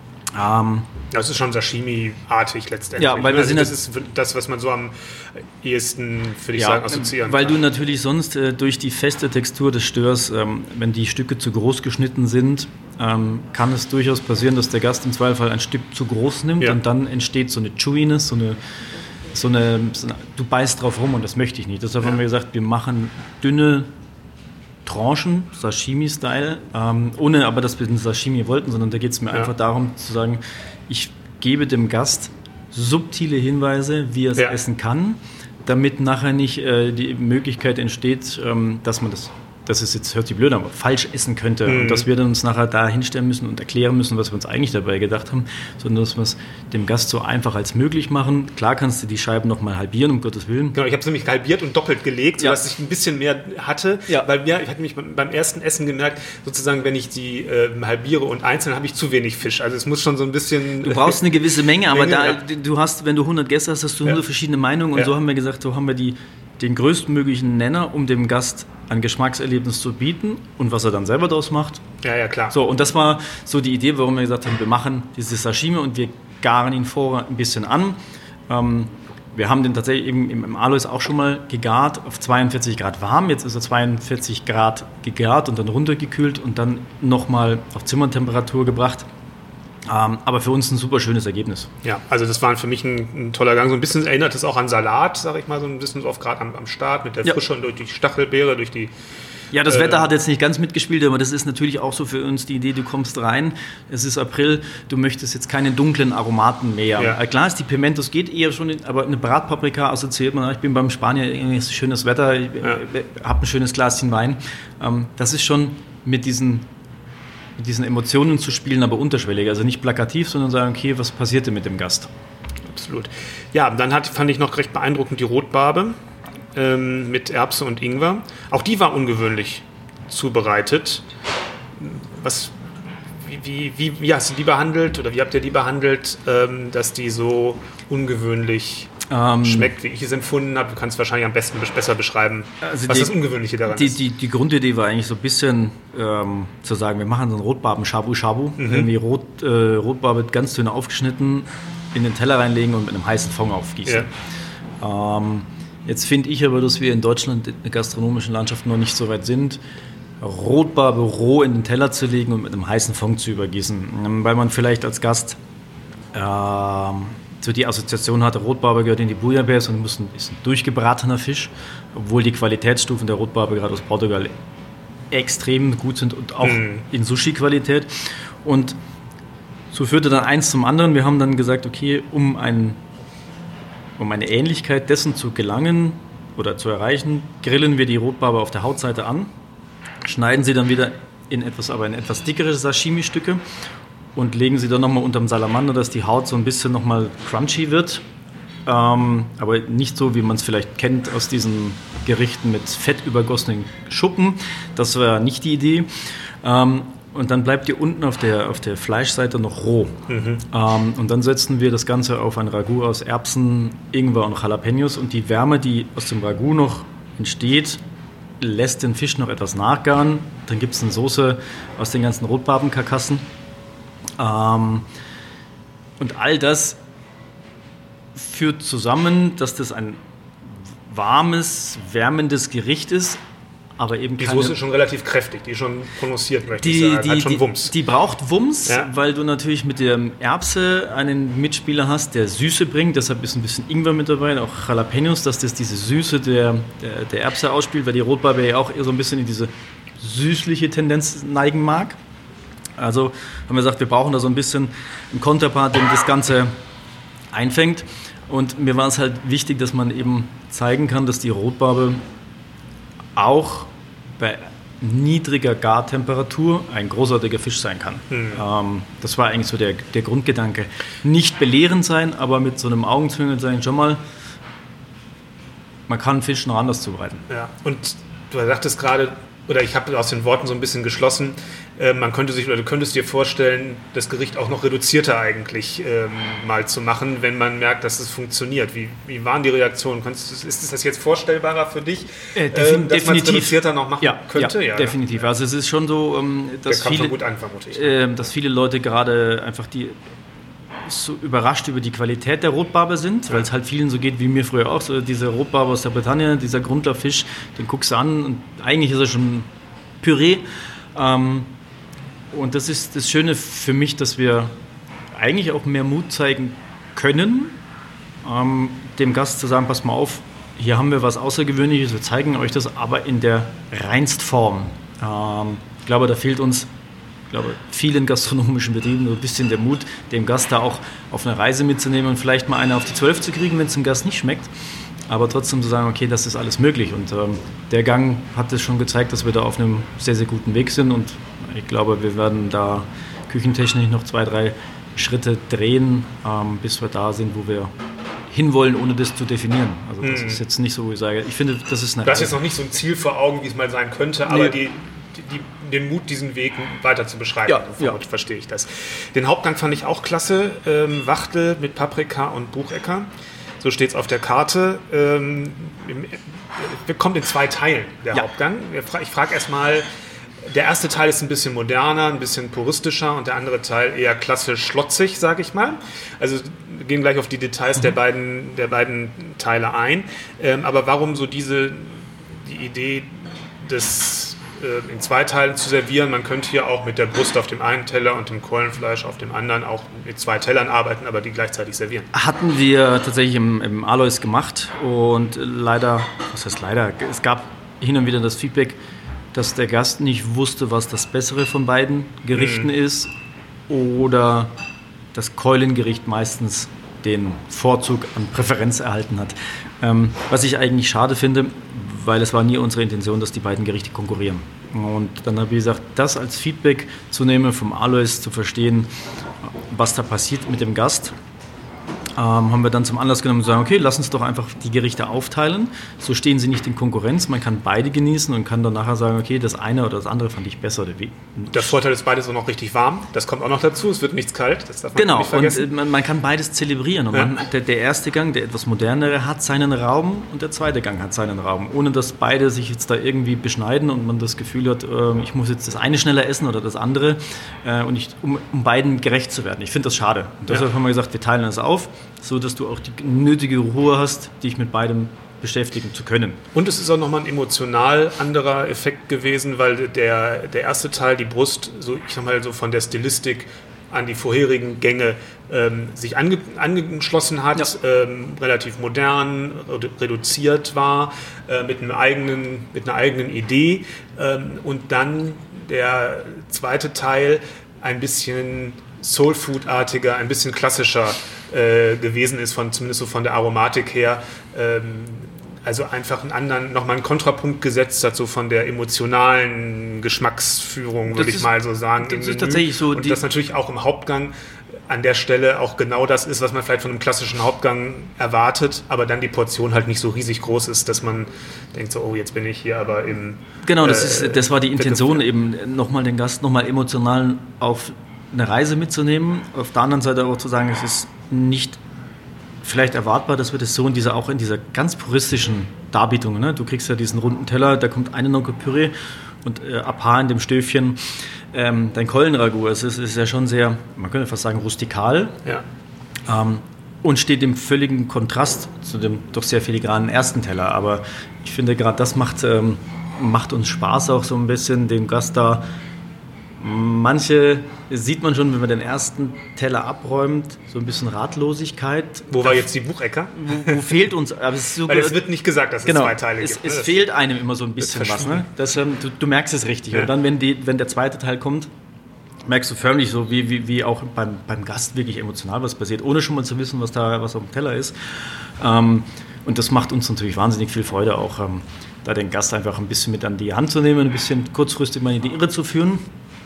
S2: Ähm,
S1: Das ist schon Sashimi-artig letztendlich.
S2: Ja, weil wir
S1: also
S2: sind
S1: das ist das, was man so am ehesten, würde ich ja, sagen, assoziieren
S2: weil
S1: kann.
S2: Du natürlich sonst äh, durch die feste Textur des Störs, ähm, wenn die Stücke zu groß geschnitten sind, ähm, kann es durchaus passieren, dass der Gast im Zweifelsfall ein Stück zu groß nimmt ja. und dann entsteht so eine Chewiness, so eine, so eine, so eine, du beißt drauf rum und das möchte ich nicht. Deshalb ja. haben wir gesagt, wir machen dünne Tranchen, Sashimi-Style, ähm, ohne aber, dass wir den Sashimi wollten, sondern da geht es mir ja. einfach darum zu sagen, ich gebe dem Gast subtile Hinweise, wie er es ja. essen kann, damit nachher nicht äh, die Möglichkeit entsteht, ähm, dass man das, das ist jetzt, hört sich blöd an, aber falsch essen könnte mhm. und dass wir dann uns nachher da hinstellen müssen und erklären müssen, was wir uns eigentlich dabei gedacht haben, sondern dass wir es dem Gast so einfach als möglich machen. Klar kannst du die Scheiben noch mal halbieren, um Gottes Willen.
S1: Genau, ich habe es nämlich halbiert und doppelt gelegt, sodass ja. ich ein bisschen mehr hatte, ja. weil ja, ich hatte mich beim ersten Essen gemerkt, sozusagen, wenn ich die äh, halbiere und einzeln, habe ich zu wenig Fisch. Also es muss schon so ein bisschen...
S2: Du brauchst eine gewisse Menge, aber Menge, da, ja. du hast, wenn du hundert Gäste hast, hast du hundert ja. verschiedene Meinungen und ja. so haben wir gesagt, so haben wir die den größtmöglichen Nenner, um dem Gast ein Geschmackserlebnis zu bieten und was er dann selber daraus macht.
S1: Ja, ja, klar.
S2: So, und das war so die Idee, warum wir gesagt haben, wir machen dieses Sashimi und wir garen ihn vorher ein bisschen an. Ähm, wir haben den tatsächlich im, im Alois auch schon mal gegart, auf zweiundvierzig Grad warm. Jetzt ist er zweiundvierzig Grad gegart und dann runtergekühlt und dann nochmal auf Zimmertemperatur gebracht. Ähm, aber für uns ein super schönes Ergebnis.
S1: Ja, also das war für mich ein, ein toller Gang. So ein bisschen erinnert es auch an Salat, sage ich mal, so ein bisschen so oft gerade am, am Start mit der ja. Frische und durch die Stachelbeere, durch die...
S2: Ja, das äh, Wetter hat jetzt nicht ganz mitgespielt, aber das ist natürlich auch so für uns die Idee, du kommst rein, es ist April, du möchtest jetzt keine dunklen Aromaten mehr. Ja. Äh, klar ist, die Pimentos geht eher schon, in, aber eine Bratpaprika assoziiert man, ich bin beim Spanier, irgendwie ist schönes Wetter, ich ja. äh, habe ein schönes Glaschen Wein. Ähm, das ist schon mit diesen... mit diesen Emotionen zu spielen, aber unterschwellig. Also nicht plakativ, sondern sagen, okay, was passierte mit dem Gast?
S1: Absolut. Ja, dann hat, fand ich noch recht beeindruckend die Rotbarbe ähm, mit Erbse und Ingwer. Auch die war ungewöhnlich zubereitet. Was, wie, wie, wie hast du die behandelt oder wie habt ihr die behandelt, ähm, dass die so ungewöhnlich ähm, schmeckt, wie ich es empfunden habe? Du kannst wahrscheinlich am besten besser beschreiben,
S2: also
S1: was
S2: die,
S1: das Ungewöhnliche daran
S2: die,
S1: ist.
S2: Die, die Grundidee war eigentlich so ein bisschen ähm, zu sagen, wir machen so einen Rotbarben-Shabu-Shabu, mhm. irgendwie Rot, äh, Rotbarbe ganz dünn aufgeschnitten, in den Teller reinlegen und mit einem heißen Fond aufgießen. Ja. Ähm, jetzt finde ich aber, dass wir in Deutschland in der gastronomischen Landschaft noch nicht so weit sind, Rotbarbe roh in den Teller zu legen und mit einem heißen Fond zu übergießen. Weil man vielleicht als Gast ähm, so die Assoziation hatte, Rotbarbe gehört in die Bouillabaisse und muss ein, ist ein durchgebratener Fisch, obwohl die Qualitätsstufen der Rotbarbe gerade aus Portugal extrem gut sind und auch mm. in Sushi-Qualität. Und so führte dann eins zum anderen. Wir haben dann gesagt, okay, um, ein, um eine Ähnlichkeit dessen zu gelangen oder zu erreichen, grillen wir die Rotbarbe auf der Hautseite an, schneiden sie dann wieder in etwas, aber in etwas dickere Sashimi-Stücke und legen sie dann nochmal unterm Salamander, dass die Haut so ein bisschen nochmal crunchy wird. Ähm, aber nicht so, wie man es vielleicht kennt aus diesen Gerichten mit fettübergossenen Schuppen. Das war nicht die Idee. Ähm, und dann bleibt ihr unten auf der, auf der Fleischseite noch roh. Mhm. Ähm, und dann setzen wir das Ganze auf ein Ragout aus Erbsen, Ingwer und Jalapenos. Und die Wärme, die aus dem Ragout noch entsteht, lässt den Fisch noch etwas nachgaren. Dann gibt es eine Soße aus den ganzen Rotbarbenkarkassen. Ähm, und all das führt zusammen, dass das ein warmes, wärmendes Gericht ist, aber eben
S1: die
S2: keine...
S1: Soße ist schon relativ kräftig, die ist schon prononciert, möchte
S2: die,
S1: ich sagen,
S2: die,
S1: hat schon
S2: die,
S1: Wumms.
S2: Die braucht Wumms,
S1: ja.
S2: weil du natürlich mit der Erbse einen Mitspieler hast, der Süße bringt, deshalb ist ein bisschen Ingwer mit dabei, auch Jalapenos, dass das diese Süße der, der, der Erbse ausspielt, weil die Rotbarbe ja auch eher so ein bisschen in diese süßliche Tendenz neigen mag. Also haben wir gesagt, wir brauchen da so ein bisschen einen Konterpart, der das Ganze einfängt. Und mir war es halt wichtig, dass man eben zeigen kann, dass die Rotbarbe auch bei niedriger Gartemperatur ein großartiger Fisch sein kann. Mhm. Ähm, das war eigentlich so der, der Grundgedanke. Nicht belehrend sein, aber mit so einem Augenzwinkern sein, schon mal, man kann Fisch noch anders zubereiten.
S1: Ja, und du sagtest gerade, oder ich habe aus den Worten so ein bisschen geschlossen, äh, man könnte sich, oder du könntest dir vorstellen, das Gericht auch noch reduzierter eigentlich ähm, mal zu machen, wenn man merkt, dass es funktioniert. Wie, wie waren die Reaktionen? Kannst, ist das jetzt vorstellbarer für dich,
S2: äh, defin-
S1: ähm, dass man es reduzierter noch machen
S2: ja,
S1: könnte?
S2: Ja, ja, definitiv. Also es ist schon so, ähm, dass, viele,
S1: gut an, vermute ich.
S2: äh, dass viele Leute gerade einfach die so überrascht über die Qualität der Rotbarbe sind, weil es halt vielen so geht wie mir früher auch. So diese Rotbarbe aus der Bretagne, dieser Grundlauffisch, den guckst du an und eigentlich ist er schon Püree. Ähm, und das ist das Schöne für mich, dass wir eigentlich auch mehr Mut zeigen können, ähm, dem Gast zu sagen, pass mal auf, hier haben wir was Außergewöhnliches, wir zeigen euch das, aber in der Reinstform. Ähm, ich glaube, da fehlt uns Ich glaube, vielen gastronomischen Betrieben so ein bisschen der Mut, dem Gast da auch auf eine Reise mitzunehmen und vielleicht mal eine auf die zwölf zu kriegen, wenn es dem Gast nicht schmeckt. Aber trotzdem zu sagen, okay, das ist alles möglich. Und ähm, der Gang hat es schon gezeigt, dass wir da auf einem sehr, sehr guten Weg sind. Und ich glaube, wir werden da küchentechnisch noch zwei, drei Schritte drehen, ähm, bis wir da sind, wo wir hinwollen, ohne das zu definieren. Also das hm. ist jetzt nicht so, wo ich sage, ich finde, das ist eine...
S1: Du hast jetzt noch nicht so ein Ziel vor Augen, wie es mal sein könnte, aber nee. die... Die, den Mut, diesen Weg weiter zu beschreiten.
S2: Ja,
S1: so
S2: ja.
S1: verstehe ich das. Den Hauptgang fand ich auch klasse. Ähm, Wachtel mit Paprika und Buchecker. So steht es auf der Karte. Ähm, im, kommt in zwei Teilen, der ja. Hauptgang. Ich frage erstmal, der erste Teil ist ein bisschen moderner, ein bisschen puristischer und der andere Teil eher klassisch schlotzig, sage ich mal. Also wir gehen gleich auf die Details mhm. der, beiden, der beiden Teile ein. Ähm, aber warum so diese die Idee des in zwei Teilen zu servieren. Man könnte hier auch mit der Brust auf dem einen Teller und dem Keulenfleisch auf dem anderen auch mit zwei Tellern arbeiten, aber die gleichzeitig servieren.
S2: Hatten wir tatsächlich im, im Alois gemacht und leider, was heißt leider, es gab hin und wieder das Feedback, dass der Gast nicht wusste, was das Bessere von beiden Gerichten mhm. ist oder das Keulengericht meistens den Vorzug an Präferenz erhalten hat. Ähm, was ich eigentlich schade finde, weil es war nie unsere Intention, dass die beiden Gerichte konkurrieren. Und dann habe ich gesagt, das als Feedback zu nehmen, vom Alois zu verstehen, was da passiert mit dem Gast, ähm, haben wir dann zum Anlass genommen zu sagen, okay, lass uns doch einfach die Gerichte aufteilen. So stehen sie nicht in Konkurrenz, man kann beide genießen und kann dann nachher sagen, okay, das eine oder das andere fand ich besser. Oder wie.
S1: Der Vorteil ist, beides auch noch richtig warm, das kommt auch noch dazu, es wird nichts kalt, das darf man
S2: genau.
S1: nicht vergessen.
S2: Und man, man kann beides zelebrieren. Und
S1: ja.
S2: man, der, der erste Gang, der etwas modernere, hat seinen Raum und der zweite Gang hat seinen Raum. Ohne dass beide sich jetzt da irgendwie beschneiden und man das Gefühl hat, äh, ich muss jetzt das eine schneller essen oder das andere, äh, und ich, um, um beiden gerecht zu werden. Ich finde das schade. Und deshalb ja. haben wir gesagt, wir teilen das auf, so dass du auch die nötige Ruhe hast, dich mit beidem beschäftigen zu können.
S1: Und es ist auch nochmal ein emotional anderer Effekt gewesen, weil der, der erste Teil, die Brust, so ich sag mal so von der Stilistik an die vorherigen Gänge ähm, sich ange, angeschlossen hat, ja. ähm, relativ modern, reduziert war, äh, mit, einem eigenen, mit einer eigenen Idee. Ähm, und dann der zweite Teil ein bisschen Soul-Food-artiger, ein bisschen klassischer äh, gewesen ist, von, zumindest so von der Aromatik her. Ähm, also einfach einen anderen, nochmal einen Kontrapunkt gesetzt hat, so von der emotionalen Geschmacksführung, würde ich mal so sagen.
S2: Das ist tatsächlich so.
S1: Und das natürlich auch im Hauptgang an der Stelle auch genau das ist, was man vielleicht von einem klassischen Hauptgang erwartet, aber dann die Portion halt nicht so riesig groß ist, dass man denkt so, oh, jetzt bin ich hier aber im...
S2: Genau, das, ist, das war die Intention, eben nochmal den Gast nochmal emotional auf eine Reise mitzunehmen. Auf der anderen Seite auch zu sagen, es ist nicht vielleicht erwartbar, dass wir das so in dieser, auch in dieser ganz puristischen Darbietung, ne? Du kriegst ja diesen runden Teller, da kommt eine Nocke Püree und äh, ab Haar in dem Stöfchen ähm, dein Keulenragout. Es ist, ist ja schon sehr, man könnte fast sagen, rustikal.
S1: Ja.
S2: Ähm, und steht im völligen Kontrast zu dem doch sehr filigranen ersten Teller. Aber ich finde, gerade das macht, ähm, macht uns Spaß auch so ein bisschen, dem Gast da. Manche sieht man schon, wenn man den ersten Teller abräumt, so ein bisschen Ratlosigkeit.
S1: Wo war jetzt die Buchecker?
S2: Wo, wo fehlt uns... Aber es ist so,
S1: weil es wird nicht gesagt, dass es
S2: genau,
S1: zwei Teile
S2: es,
S1: gibt.
S2: Es
S1: ne?
S2: fehlt einem immer so ein bisschen was. Ne? Das, ähm, du, du merkst es richtig. Ja. Und dann, wenn, die, wenn der zweite Teil kommt, merkst du förmlich so, wie, wie, wie auch beim, beim Gast wirklich emotional was passiert, ohne schon mal zu wissen, was da was auf dem Teller ist. Ähm, und das macht uns natürlich wahnsinnig viel Freude, auch ähm, da den Gast einfach ein bisschen mit an die Hand zu nehmen, ein bisschen kurzfristig mal in die Irre zu führen.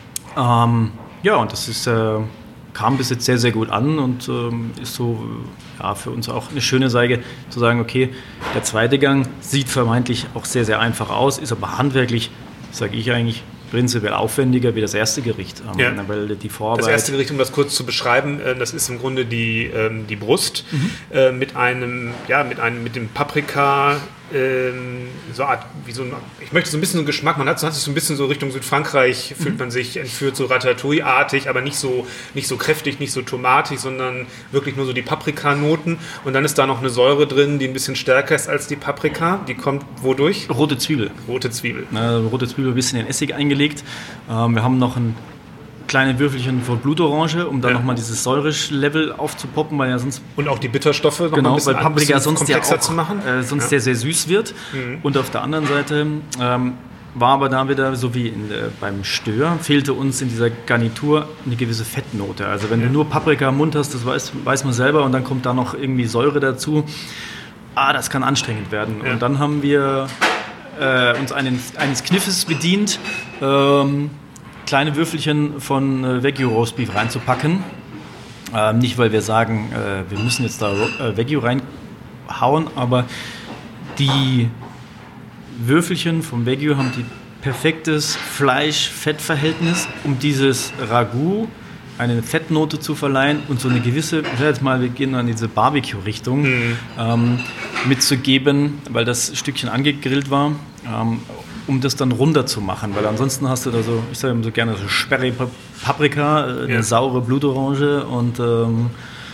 S2: Ähm, ja, und das ist, äh, kam bis jetzt sehr, sehr gut an und ähm, ist so ja, für uns auch eine schöne Sache, zu sagen, okay, der zweite Gang sieht vermeintlich auch sehr, sehr einfach aus, ist aber handwerklich, sage ich eigentlich, prinzipiell aufwendiger wie das erste Gericht. Ähm,
S1: ja.
S2: Weil die Vorarbeit,
S1: das erste Gericht, um das kurz zu beschreiben, äh, das ist im Grunde die, ähm, die Brust mhm. äh, mit einem, ja, mit einem, mit dem Paprika, ähm, so Art, wie so ein, ich möchte so ein bisschen so einen Geschmack, man hat, hat sich so ein bisschen so Richtung Südfrankreich, fühlt mhm. man sich entführt, so Ratatouille-artig, aber nicht so, nicht so kräftig, nicht so tomatig, sondern wirklich nur so die Paprikanoten und dann ist da noch eine Säure drin, die ein bisschen stärker ist als die Paprika, die kommt wodurch?
S2: Rote Zwiebel.
S1: Rote Zwiebel.
S2: Na, rote Zwiebel ein bisschen in Essig eingelegt. Ähm, wir haben noch ein kleine Würfelchen von Blutorange, um dann ja. nochmal dieses Säurisch-Level aufzupoppen, weil ja sonst...
S1: Und auch die Bitterstoffe noch
S2: genau,
S1: mal ein bisschen,
S2: weil Paprika sonst
S1: komplexer
S2: ja auch,
S1: zu machen.
S2: Äh, sonst ja. sehr, sehr süß wird. Mhm. Und auf der anderen Seite ähm, war aber da wieder, so wie in, äh, beim Stör, fehlte uns in dieser Garnitur eine gewisse Fettnote. Also wenn ja. du nur Paprika im Mund hast, das weiß, weiß man selber, und dann kommt da noch irgendwie Säure dazu. Ah, das kann anstrengend werden. Ja. Und dann haben wir äh, uns einen, eines Kniffes bedient, ähm, kleine Würfelchen von äh, Wagyu Roastbeef reinzupacken. Ähm, nicht, weil wir sagen, äh, wir müssen jetzt da äh, Wagyu reinhauen, aber die Würfelchen vom Wagyu haben die perfektes Fleisch-Fett-Verhältnis, um dieses Ragout eine Fettnote zu verleihen und so eine gewisse, ich sag jetzt mal, wir gehen in diese Barbecue-Richtung, mhm. ähm, mitzugeben, weil das Stückchen angegrillt war, ähm, um das dann runter zu machen, weil ansonsten hast du da so, ich sage immer so gerne, so Sperry Paprika, eine ja. saure Blutorange und ähm,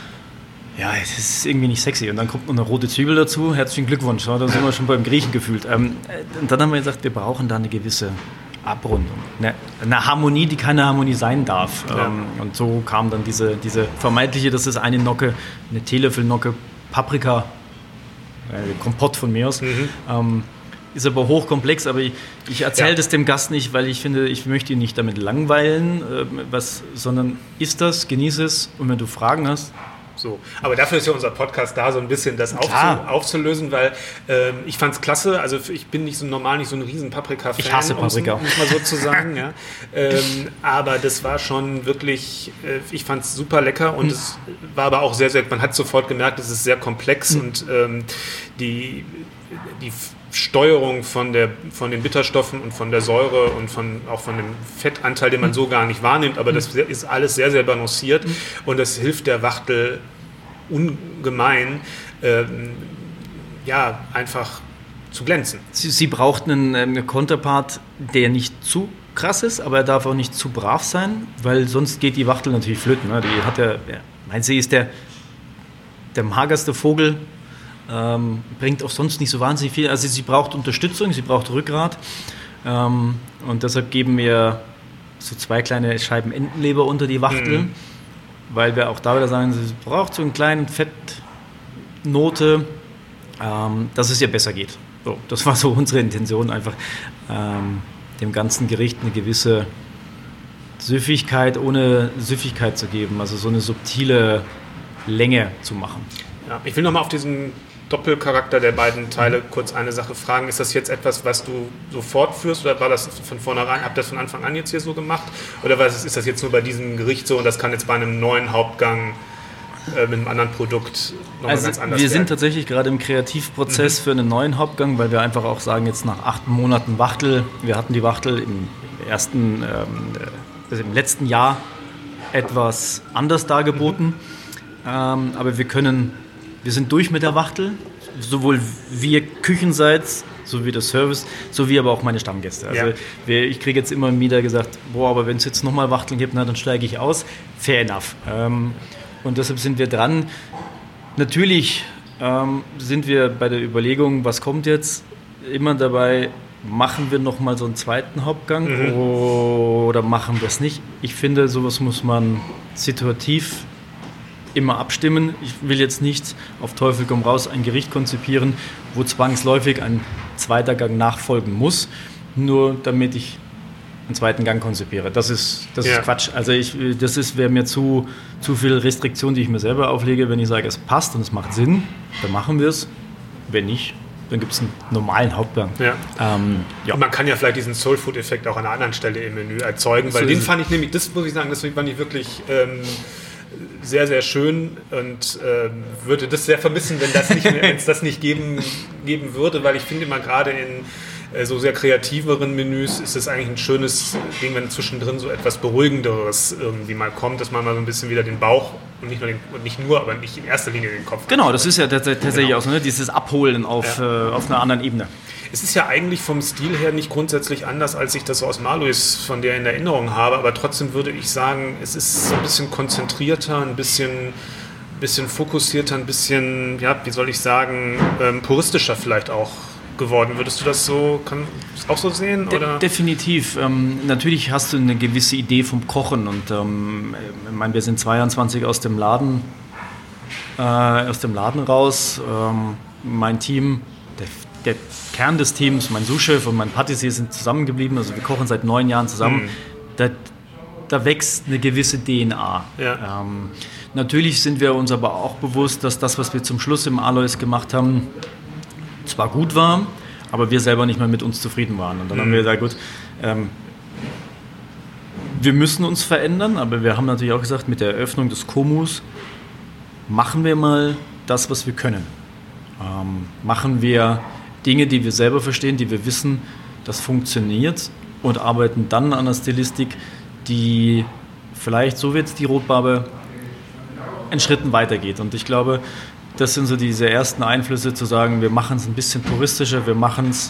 S2: ja, es ist irgendwie nicht sexy. Und dann kommt noch eine rote Zwiebel dazu, herzlichen Glückwunsch, da sind wir schon beim Griechen gefühlt. Ähm, und dann haben wir gesagt, wir brauchen da eine gewisse Abrundung, eine, eine Harmonie, die keine Harmonie sein darf. Ja. Ähm, und so kam dann diese, diese vermeintliche, das ist eine Nocke, eine Teelöffel-Nocke Paprika, äh, Kompott von mir aus. Mhm. Ähm, ist aber hochkomplex, aber ich, ich erzähle ja. das dem Gast nicht, weil ich finde, ich möchte ihn nicht damit langweilen, äh, was, sondern isst das, genieße es, und wenn du Fragen hast.
S1: So. Aber dafür ist ja unser Podcast da, so ein bisschen das aufzu, aufzulösen, weil ähm, ich fand es klasse, also ich bin nicht so normal nicht so ein riesen Paprika-Fan.
S2: Ich hasse Paprika.
S1: Um es mal so zu sagen, ja. ähm, aber das war schon wirklich, äh, ich fand es super lecker und hm. es war aber auch sehr, sehr, man hat sofort gemerkt, es ist sehr komplex hm. und ähm, die, die Steuerung von, der, von den Bitterstoffen und von der Säure und von, auch von dem Fettanteil, den man so gar nicht wahrnimmt, aber das ist alles sehr, sehr balanciert und das hilft der Wachtel ungemein, ähm, ja, einfach zu glänzen.
S2: Sie, sie braucht einen, einen Konterpart, der nicht zu krass ist, aber er darf auch nicht zu brav sein, weil sonst geht die Wachtel natürlich flöten. Ne? Die hat ja, ja, meint sie ist der, der magerste Vogel, Ähm, bringt auch sonst nicht so wahnsinnig viel. Also sie braucht Unterstützung, sie braucht Rückgrat. Ähm, und deshalb geben wir so zwei kleine Scheiben Entenleber unter die Wachtel, mhm. weil wir auch da wieder sagen, sie braucht so einen kleinen Fettnote, ähm, dass es ihr besser geht. So, das war so unsere Intention, einfach ähm, dem ganzen Gericht eine gewisse Süffigkeit ohne Süffigkeit zu geben, also so eine subtile Länge zu machen.
S1: Ja, ich will nochmal auf diesen Doppelcharakter der beiden Teile kurz eine Sache fragen. Ist das jetzt etwas, was du so fortführst oder war das von vornherein, habt ihr das von Anfang an jetzt hier so gemacht? Oder was, ist das jetzt nur bei diesem Gericht so und das kann jetzt bei einem neuen Hauptgang äh, mit einem anderen Produkt nochmal
S2: also
S1: ganz anders
S2: wir
S1: werden?
S2: sind tatsächlich gerade im Kreativprozess mhm. für einen neuen Hauptgang, weil wir einfach auch sagen, jetzt nach acht Monaten Wachtel, wir hatten die Wachtel im ersten, ähm, also im letzten Jahr etwas anders dargeboten, mhm. ähm, aber wir können Wir sind durch mit der Wachtel, sowohl wir Küchenseits, so wie der Service, sowie aber auch meine Stammgäste. Also ja. wir, ich kriege jetzt immer wieder gesagt, boah, aber wenn es jetzt nochmal Wachteln gibt, na, dann steige ich aus. Fair enough. Ähm, und deshalb sind wir dran. Natürlich ähm, sind wir bei der Überlegung, was kommt jetzt, immer dabei, machen wir nochmal so einen zweiten Hauptgang mhm. oder machen wir es nicht. Ich finde, sowas muss man situativ immer abstimmen. Ich will jetzt nicht auf Teufel komm raus ein Gericht konzipieren, wo zwangsläufig ein zweiter Gang nachfolgen muss, nur damit ich einen zweiten Gang konzipiere. Das ist, das ja. ist Quatsch. Also ich, das ist, wäre mir zu, zu viel Restriktion, die ich mir selber auflege. Wenn ich sage, es passt und es macht Sinn, dann machen wir es. Wenn nicht, dann gibt es einen normalen Hauptgang.
S1: Ja.
S2: Ähm, ja.
S1: Und man kann ja vielleicht diesen Soul-Food-Effekt auch an einer anderen Stelle im Menü erzeugen, weil so den fand ich nämlich, das muss ich sagen, das fand ich wirklich ähm, sehr, sehr schön und äh, würde das sehr vermissen, wenn das nicht, wenn es das nicht geben, geben würde, weil ich finde immer gerade in äh, so sehr kreativeren Menüs ist es eigentlich ein schönes Ding, wenn zwischendrin so etwas Beruhigenderes irgendwie mal kommt, dass man mal so ein bisschen wieder den Bauch und nicht nur, den, und nicht, nur aber nicht in erster Linie den Kopf.
S2: Genau, das ist ja tatsächlich genau. auch so, ne? Dieses Abholen auf, ja. äh, auf einer anderen Ebene.
S1: Es ist ja eigentlich vom Stil her nicht grundsätzlich anders, als ich das so aus Marlois von der in Erinnerung habe, aber trotzdem würde ich sagen, es ist so ein bisschen konzentrierter, ein bisschen, bisschen fokussierter, ein bisschen, ja, wie soll ich sagen, ähm, puristischer vielleicht auch geworden. Würdest du das so, kann das auch so sehen? Oder?
S2: De- definitiv. Ähm, natürlich hast du eine gewisse Idee vom Kochen und ähm, ich meine, wir sind zweiundzwanzig aus dem Laden, äh, aus dem Laden raus. Ähm, mein Team, der Der Kern des Teams, mein Sous-Chef und mein Patissier sind zusammengeblieben, also wir kochen seit neun Jahren zusammen. Mhm. Da, da wächst eine gewisse D N A.
S1: Ja.
S2: Ähm, natürlich sind wir uns aber auch bewusst, dass das, was wir zum Schluss im Alois gemacht haben, zwar gut war, aber wir selber nicht mehr mit uns zufrieden waren. Und dann mhm. haben wir gesagt, gut, ähm, wir müssen uns verändern, aber wir haben natürlich auch gesagt, mit der Eröffnung des Komus machen wir mal das, was wir können. Ähm, machen wir Dinge, die wir selber verstehen, die wir wissen, das funktioniert und arbeiten dann an einer Stilistik, die vielleicht, so wie jetzt die Rotbarbe, einen Schritt weitergeht. Und ich glaube, das sind so diese ersten Einflüsse, zu sagen, wir machen es ein bisschen puristischer, wir machen es...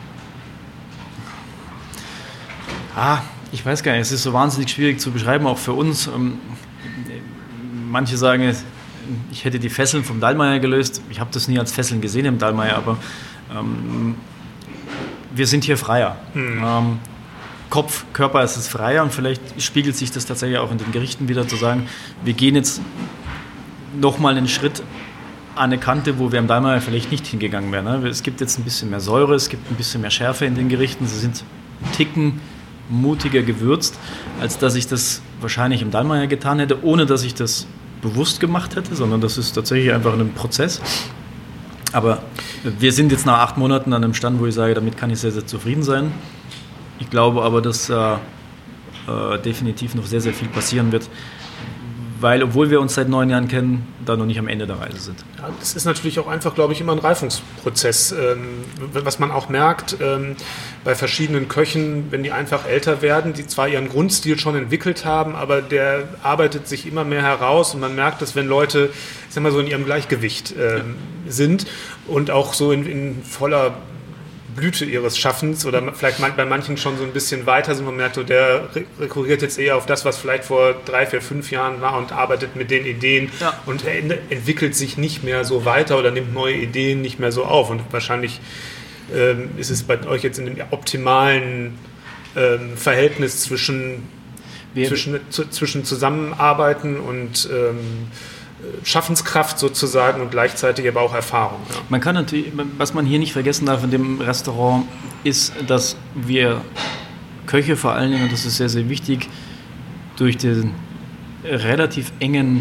S2: Ah, ich weiß gar nicht, es ist so wahnsinnig schwierig zu beschreiben, auch für uns. Ähm, manche sagen, ich hätte die Fesseln vom Dallmayr gelöst. Ich habe das nie als Fesseln gesehen im Dallmayr, aber ähm, wir sind hier freier. Mhm. Ähm, Kopf, Körper ist es freier und vielleicht spiegelt sich das tatsächlich auch in den Gerichten wieder, zu sagen, wir gehen jetzt nochmal einen Schritt an eine Kante, wo wir im Dallmayr vielleicht nicht hingegangen wären. Ne? Es gibt jetzt ein bisschen mehr Säure, es gibt ein bisschen mehr Schärfe in den Gerichten. Sie sind einen Ticken mutiger gewürzt, als dass ich das wahrscheinlich im Dallmayr getan hätte, ohne dass ich das bewusst gemacht hätte, sondern das ist tatsächlich einfach ein Prozess. Aber wir sind jetzt nach acht Monaten an einem Stand, wo ich sage, damit kann ich sehr, sehr zufrieden sein. Ich glaube aber, dass äh, äh, definitiv noch sehr, sehr viel passieren wird, weil, obwohl wir uns seit neun Jahren kennen, da noch nicht am Ende der Reise sind.
S1: Ja, das ist natürlich auch einfach, glaube ich, immer ein Reifungsprozess. Ähm, was man auch merkt, ähm, bei verschiedenen Köchen, wenn die einfach älter werden, die zwar ihren Grundstil schon entwickelt haben, aber der arbeitet sich immer mehr heraus und man merkt, dass wenn Leute, ich sag mal so, in ihrem Gleichgewicht ähm, sind und auch so in, in voller Blüte ihres Schaffens oder vielleicht bei manchen schon so ein bisschen weiter sind, man merkt, so, der rekurriert jetzt eher auf das, was vielleicht vor drei, vier, fünf Jahren war und arbeitet mit den Ideen ja. und entwickelt sich nicht mehr so weiter oder nimmt neue Ideen nicht mehr so auf. Und wahrscheinlich ähm, ist es bei euch jetzt in dem optimalen ähm, Verhältnis zwischen, zwischen, zu, zwischen Zusammenarbeiten und ähm, Schaffenskraft sozusagen und gleichzeitig aber auch Erfahrung. Ja.
S2: Man kann natürlich, was man hier nicht vergessen darf in dem Restaurant, ist, dass wir Köche vor allen Dingen, und das ist sehr, sehr wichtig, durch den relativ engen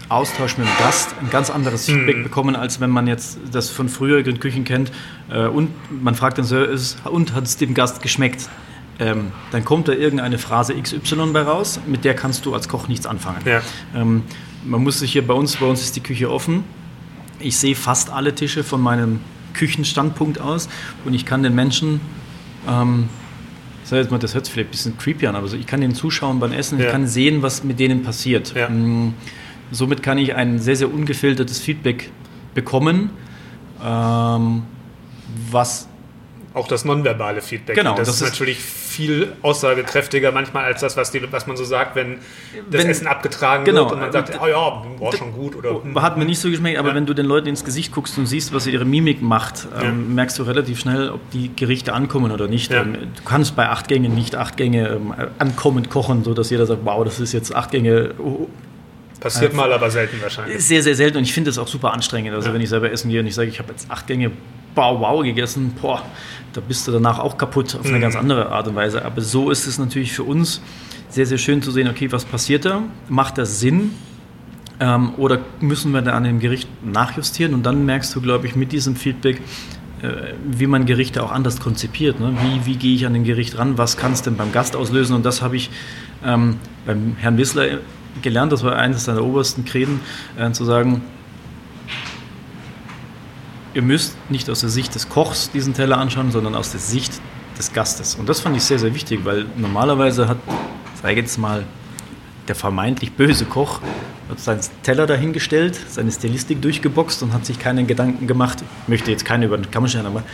S2: Austausch mit dem Gast ein ganz anderes Feedback mhm. bekommen, als wenn man jetzt das von früheren Küchen kennt äh, und man fragt den Service, und hat es dem Gast geschmeckt? Ähm, dann kommt da irgendeine Phrase X Y bei raus, mit der kannst du als Koch nichts anfangen. Ja. Ähm, man muss sich hier bei uns, bei uns ist die Küche offen. Ich sehe fast alle Tische von meinem Küchenstandpunkt aus und ich kann den Menschen, ähm, sag jetzt mal, das hört sich vielleicht ein bisschen creepy an, aber so, ich kann denen zuschauen beim Essen, ja. ich kann sehen, was mit denen passiert. Ja. Ähm, somit kann ich ein sehr, sehr ungefiltertes Feedback bekommen, ähm, was
S1: auch das nonverbale Feedback.
S2: Genau,
S1: das,
S2: das
S1: ist, ist natürlich viel aussagekräftiger manchmal als das, was, die, was man so sagt, wenn das wenn, Essen abgetragen genau, wird und man sagt, oh ja, war schon gut. Oder,
S2: hat mir nicht so geschmeckt, aber ja. wenn du den Leuten ins Gesicht guckst und siehst, was ihre Mimik macht, ja. ähm, merkst du relativ schnell, ob die Gerichte ankommen oder nicht. Ja. Du kannst bei acht Gängen nicht acht Gänge ähm, ankommend kochen, sodass jeder sagt, wow, das ist jetzt acht Gänge. Oh,
S1: Passiert äh, mal, aber selten wahrscheinlich.
S2: Sehr, sehr selten und ich finde das auch super anstrengend. Also ja. wenn ich selber essen gehe und ich sage, ich habe jetzt acht Gänge wow, wow gegessen, boah, da bist du danach auch kaputt auf eine mhm. ganz andere Art und Weise. Aber so ist es natürlich für uns sehr, sehr schön zu sehen, okay, was passiert da? Macht das Sinn? Ähm, oder müssen wir da an dem Gericht nachjustieren? Und dann merkst du, glaube ich, mit diesem Feedback, äh, wie man Gerichte auch anders konzipiert. Ne? Wie, wie gehe ich an dem Gericht ran? Was kann es denn beim Gast auslösen? Und das habe ich ähm, beim Herrn Wissler gelernt, das war eines seiner obersten Creden, äh, zu sagen, ihr müsst nicht aus der Sicht des Kochs diesen Teller anschauen, sondern aus der Sicht des Gastes. Und das fand ich sehr, sehr wichtig, weil normalerweise hat, sage ich jetzt mal, der vermeintlich böse Koch hat seinen Teller dahingestellt, seine Stilistik durchgeboxt und hat sich keinen Gedanken gemacht, ich möchte jetzt keine über den Kamm scheren, aber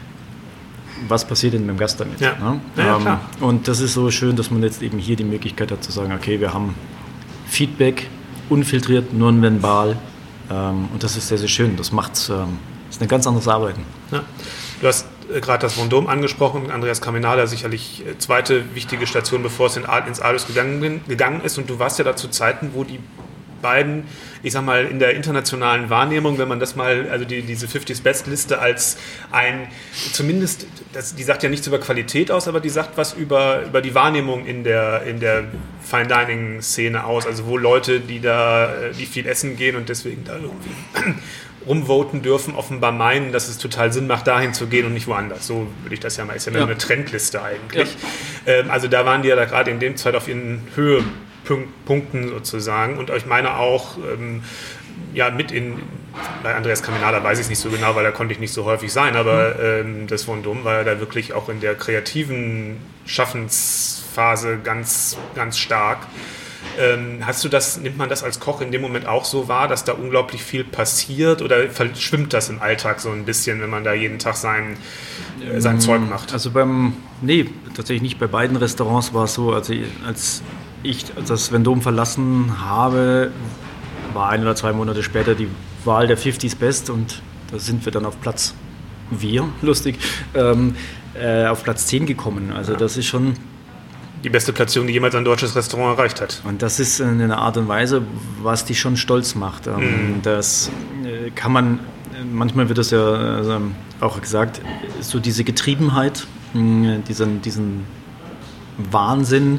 S2: was passiert denn mit dem Gast damit?
S1: Ja.
S2: Ne?
S1: Ja, klar.
S2: Und das ist so schön, dass man jetzt eben hier die Möglichkeit hat zu sagen, okay, wir haben Feedback, unfiltriert, nonverbal, ähm, und das ist sehr, sehr schön. Das macht ähm, das ist ein ganz anderes Arbeiten.
S1: Ja. Du hast äh, gerade das Vendôme angesprochen, Andreas Carminada, sicherlich äh, zweite wichtige Station, bevor es in, ins Ahlus gegangen, gegangen ist. Und du warst ja da zu Zeiten, wo die beiden, ich sag mal, in der internationalen Wahrnehmung, wenn man das mal, also die, diese fünfzig Best Liste als ein, zumindest, das, die sagt ja nichts über Qualität aus, aber die sagt was über, über die Wahrnehmung in der, in der Fine Dining Szene aus, also wo Leute, die da, die viel essen gehen und deswegen da irgendwie rumvoten dürfen, offenbar meinen, dass es total Sinn macht, dahin zu gehen und nicht woanders. So würde ich das ja mal, ist ja, ja. eine Trendliste eigentlich. Ja. Ähm, also da waren die ja da gerade in dem Zeit auf ihren Höhepunkten sozusagen und ich meine auch ähm, ja mit in, bei Andreas Carminada weiß ich es nicht so genau, weil da konnte ich nicht so häufig sein, aber ähm, das Vendôme war ja da wirklich auch in der kreativen Schaffensphase ganz, ganz stark. Ähm, hast du das, nimmt man das als Koch in dem Moment auch so wahr, dass da unglaublich viel passiert oder verschwimmt das im Alltag so ein bisschen, wenn man da jeden Tag sein, äh, sein ähm, Zeug macht?
S2: Also beim, nee, tatsächlich nicht bei beiden Restaurants war es so, also als ich das Vendôme verlassen habe, war ein oder zwei Monate später die Wahl der fünfzig Best und da sind wir dann auf Platz, wir, lustig, ähm, äh, auf Platz zehn gekommen. Also ja. das ist schon
S1: die beste Platzierung, die jemals ein deutsches Restaurant erreicht hat.
S2: Und das ist eine Art und Weise, was die schon stolz macht. Mm. Das kann man, manchmal wird das ja auch gesagt, so diese Getriebenheit, diesen, diesen Wahnsinn,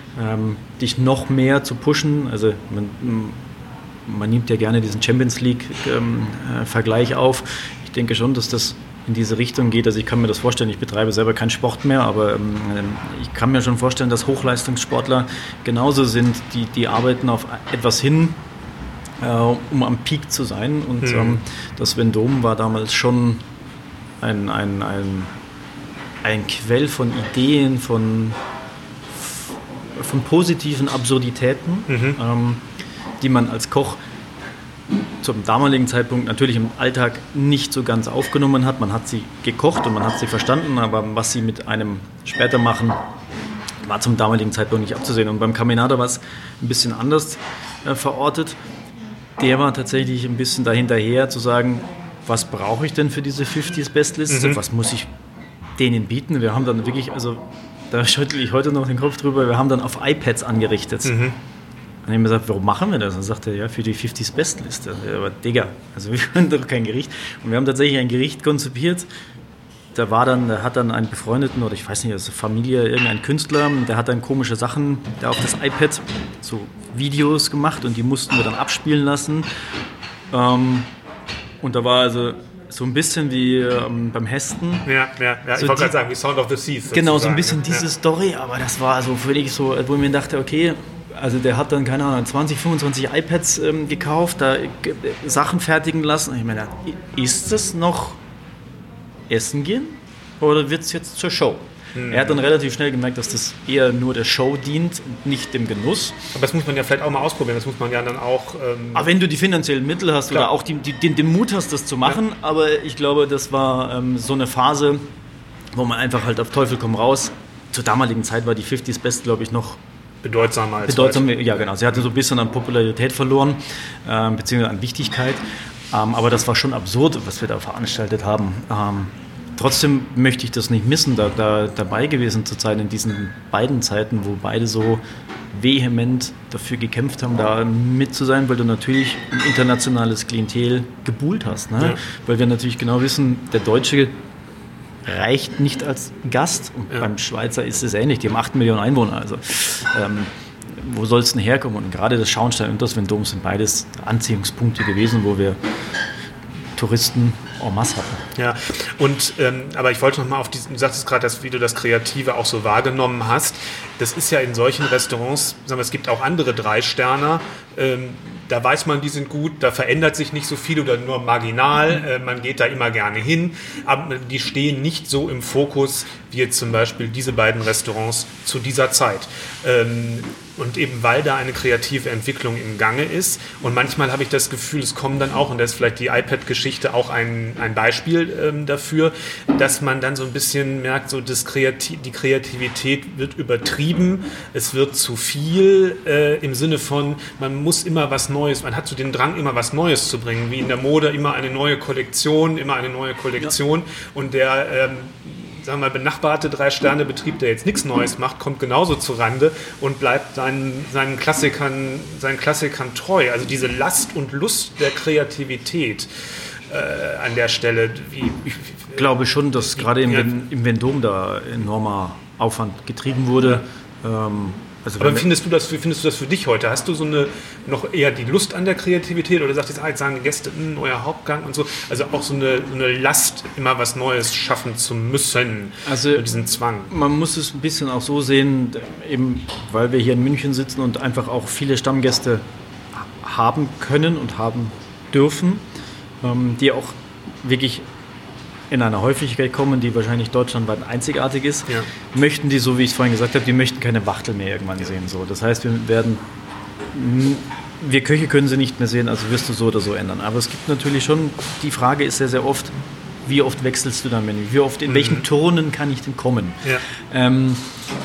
S2: dich noch mehr zu pushen. Also man, man nimmt ja gerne diesen Champions League-Vergleich auf. Ich denke schon, dass das in diese Richtung geht. Also ich kann mir das vorstellen, ich betreibe selber keinen Sport mehr, aber ähm, ich kann mir schon vorstellen, dass Hochleistungssportler genauso sind, die, die arbeiten auf etwas hin, äh, um am Peak zu sein. Und mhm. ähm, das Vendôme war damals schon ein, ein, ein, ein Quell von Ideen, von, von positiven Absurditäten, mhm. ähm, die man als Koch zum damaligen Zeitpunkt natürlich im Alltag nicht so ganz aufgenommen hat. Man hat sie gekocht und man hat sie verstanden, aber was sie mit einem später machen, war zum damaligen Zeitpunkt nicht abzusehen. Und beim Carminada war es ein bisschen anders äh, verortet. Der war tatsächlich ein bisschen dahinterher zu sagen, was brauche ich denn für diese fünfzig Best Liste? Mhm. Was muss ich denen bieten? Wir haben dann wirklich, also da schüttle ich heute noch den Kopf drüber, wir haben dann auf iPads angerichtet. Mhm. Und ich habe gesagt, warum machen wir das? Und dann sagte er, ja, für die fünfzig Best Liste. Ja, aber Digga, also wir können doch kein Gericht. Und wir haben tatsächlich ein Gericht konzipiert. Da war dann, da hat dann einen befreundeten, oder ich weiß nicht, also Familie, irgendein Künstler, der hat dann komische Sachen da auf das iPad, so Videos gemacht und die mussten wir dann abspielen lassen. Ähm, und da war also so ein bisschen wie ähm, beim Hesten.
S1: Ja, ja, ja.
S2: So
S1: ich wollte gerade sagen, wie Sound of the Seas.
S2: Genau, so ein bisschen diese
S1: ja.
S2: Story, aber das war also völlig so, wo ich mir dachte, okay, also der hat dann, keine Ahnung, zwanzig, fünfundzwanzig iPads ähm, gekauft, da äh, Sachen fertigen lassen. Und ich meine, ist das noch Essen gehen oder wird es jetzt zur Show? Hm. Er hat dann relativ schnell gemerkt, dass das eher nur der Show dient und nicht dem Genuss.
S1: Aber das muss man ja vielleicht auch mal ausprobieren, das muss man ja dann auch... Ähm
S2: aber wenn du die finanziellen Mittel hast
S1: Klar.
S2: oder auch die, die, den, den Mut hast, das zu machen, ja. aber ich glaube, das war ähm, so eine Phase, wo man einfach halt auf Teufel komm raus, zur damaligen Zeit war die fünfziger Best, glaube ich, noch
S1: bedeutsamer als
S2: bedeutsam, ja genau, sie hatte so ein bisschen an Popularität verloren, äh, beziehungsweise an Wichtigkeit, ähm, aber das war schon absurd, was wir da veranstaltet haben. Ähm, Trotzdem möchte ich das nicht missen, da, da dabei gewesen zu sein in diesen beiden Zeiten, wo beide so vehement dafür gekämpft haben, da mit zu sein, weil du natürlich ein internationales Klientel gebuhlt hast. Ne? Ja. Weil wir natürlich genau wissen, der Deutsche reicht nicht als Gast und ja. beim Schweizer ist es ähnlich, die haben acht Millionen Einwohner. Also ähm, wo soll es denn herkommen? Und gerade das Schauenstein und das Vendôme sind beides Anziehungspunkte gewesen, wo wir Touristen en masse hatten.
S1: Ja, und ähm, aber ich wollte noch mal auf diesen, du sagtest gerade, dass wie du das Kreative auch so wahrgenommen hast. Das ist ja in solchen Restaurants, sagen wir, es gibt auch andere Drei-Sterner, ähm, da weiß man, die sind gut, da verändert sich nicht so viel oder nur marginal, äh, man geht da immer gerne hin, aber die stehen nicht so im Fokus wie jetzt zum Beispiel diese beiden Restaurants zu dieser Zeit. Ähm, und eben weil da eine kreative Entwicklung im Gange ist und manchmal habe ich das Gefühl, es kommen dann auch, und da ist vielleicht die iPad-Geschichte auch ein, ein Beispiel ähm, dafür, dass man dann so ein bisschen merkt, so das Kreativ- die Kreativität wird übertrieben, es wird zu viel äh, im Sinne von, man muss immer was Neues, man hat so den Drang, immer was Neues zu bringen, wie in der Mode immer eine neue Kollektion, immer eine neue Kollektion ja. und der ähm, sagen wir mal, benachbarte Drei-Sterne-Betrieb, der jetzt nichts Neues macht, kommt genauso zu Rande und bleibt seinen, seinen, Klassikern, seinen Klassikern treu. Also diese Last und Lust der Kreativität äh, an der Stelle. Wie,
S2: ich glaube schon, dass wie, gerade im, ja. im Vendôme da enormer Aufwand getrieben wurde. Ähm, Also
S1: aber findest du, das, wie findest du das für dich heute? Hast du so eine noch eher die Lust an der Kreativität oder sagst du jetzt, ah, jetzt sagen die Gäste, ein neuer Hauptgang und so? Also auch so eine, so eine Last, immer was Neues schaffen zu müssen,
S2: also
S1: diesen Zwang.
S2: Man muss es ein bisschen auch so sehen, eben weil wir hier in München sitzen und einfach auch viele Stammgäste haben können und haben dürfen, die auch wirklich in einer Häufigkeit kommen, die wahrscheinlich deutschlandweit einzigartig ist, ja. möchten die, so wie ich es vorhin gesagt habe, die möchten keine Wachtel mehr irgendwann ja. sehen. So. Das heißt, wir werden, wir Köche können sie nicht mehr sehen, also wirst du so oder so ändern. Aber es gibt natürlich schon, die Frage ist sehr, sehr oft, wie oft wechselst du dein Menü? Wie oft, in mhm. welchen Turnen kann ich denn kommen? Ja. Ähm,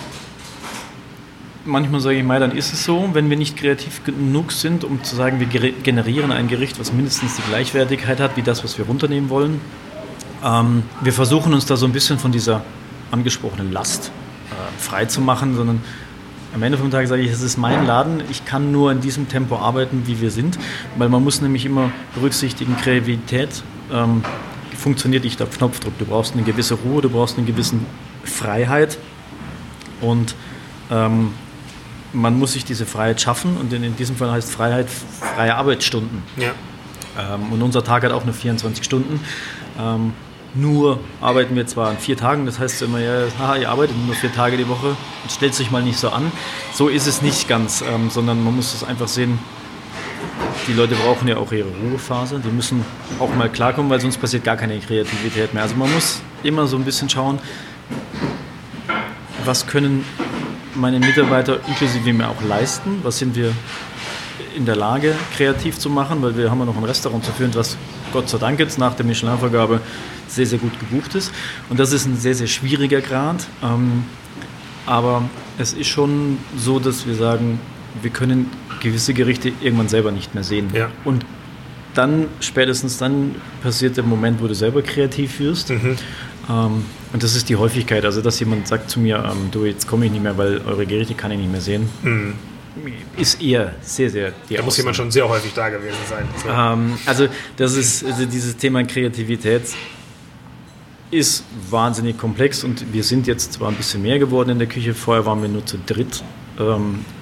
S2: manchmal sage ich mal, dann ist es so, wenn wir nicht kreativ genug sind, um zu sagen, wir generieren ein Gericht, was mindestens die Gleichwertigkeit hat, wie das, was wir runternehmen wollen. Ähm, wir versuchen uns da so ein bisschen von dieser angesprochenen Last äh, frei zu machen, sondern am Ende vom Tag sage ich, es ist mein Laden, ich kann nur in diesem Tempo arbeiten, wie wir sind, weil man muss nämlich immer berücksichtigen, Kreativität ähm, funktioniert nicht auf Knopfdruck. Du brauchst eine gewisse Ruhe, du brauchst eine gewisse Freiheit und ähm, man muss sich diese Freiheit schaffen und in, in diesem Fall heißt Freiheit freie Arbeitsstunden. Ja. Ähm, und unser Tag hat auch nur vierundzwanzig Stunden. Ähm, Nur arbeiten wir zwar an vier Tagen, das heißt immer, ja, haha, ihr arbeitet nur vier Tage die Woche und stellt sich mal nicht so an. So ist es nicht ganz, ähm, sondern man muss es einfach sehen, die Leute brauchen ja auch ihre Ruhephase, die müssen auch mal klarkommen, weil sonst passiert gar keine Kreativität mehr. Also man muss immer so ein bisschen schauen, was können meine Mitarbeiter inklusive mir auch leisten, was sind wir in der Lage, kreativ zu machen, weil wir haben ja noch ein Restaurant zu führen, was Gott sei Dank jetzt nach der Michelin-Vergabe sehr, sehr gut gebucht ist. Und das ist ein sehr, sehr schwieriger Grad. Ähm, aber es ist schon so, dass wir sagen, wir können gewisse Gerichte irgendwann selber nicht mehr sehen. Ja. Und dann, spätestens dann, passiert der Moment, wo du selber kreativ wirst. Mhm. Ähm, und das ist die Häufigkeit. Also, dass jemand sagt zu mir, ähm, du, jetzt komme ich nicht mehr, weil eure Gerichte kann ich nicht mehr sehen. Mhm. Ist eher sehr, sehr...
S1: Da muss jemand schon sehr häufig da gewesen sein.
S2: So. Ähm, also das ist, also dieses Thema Kreativität ist wahnsinnig komplex und wir sind jetzt zwar ein bisschen mehr geworden in der Küche, vorher waren wir nur zu dritt ähm,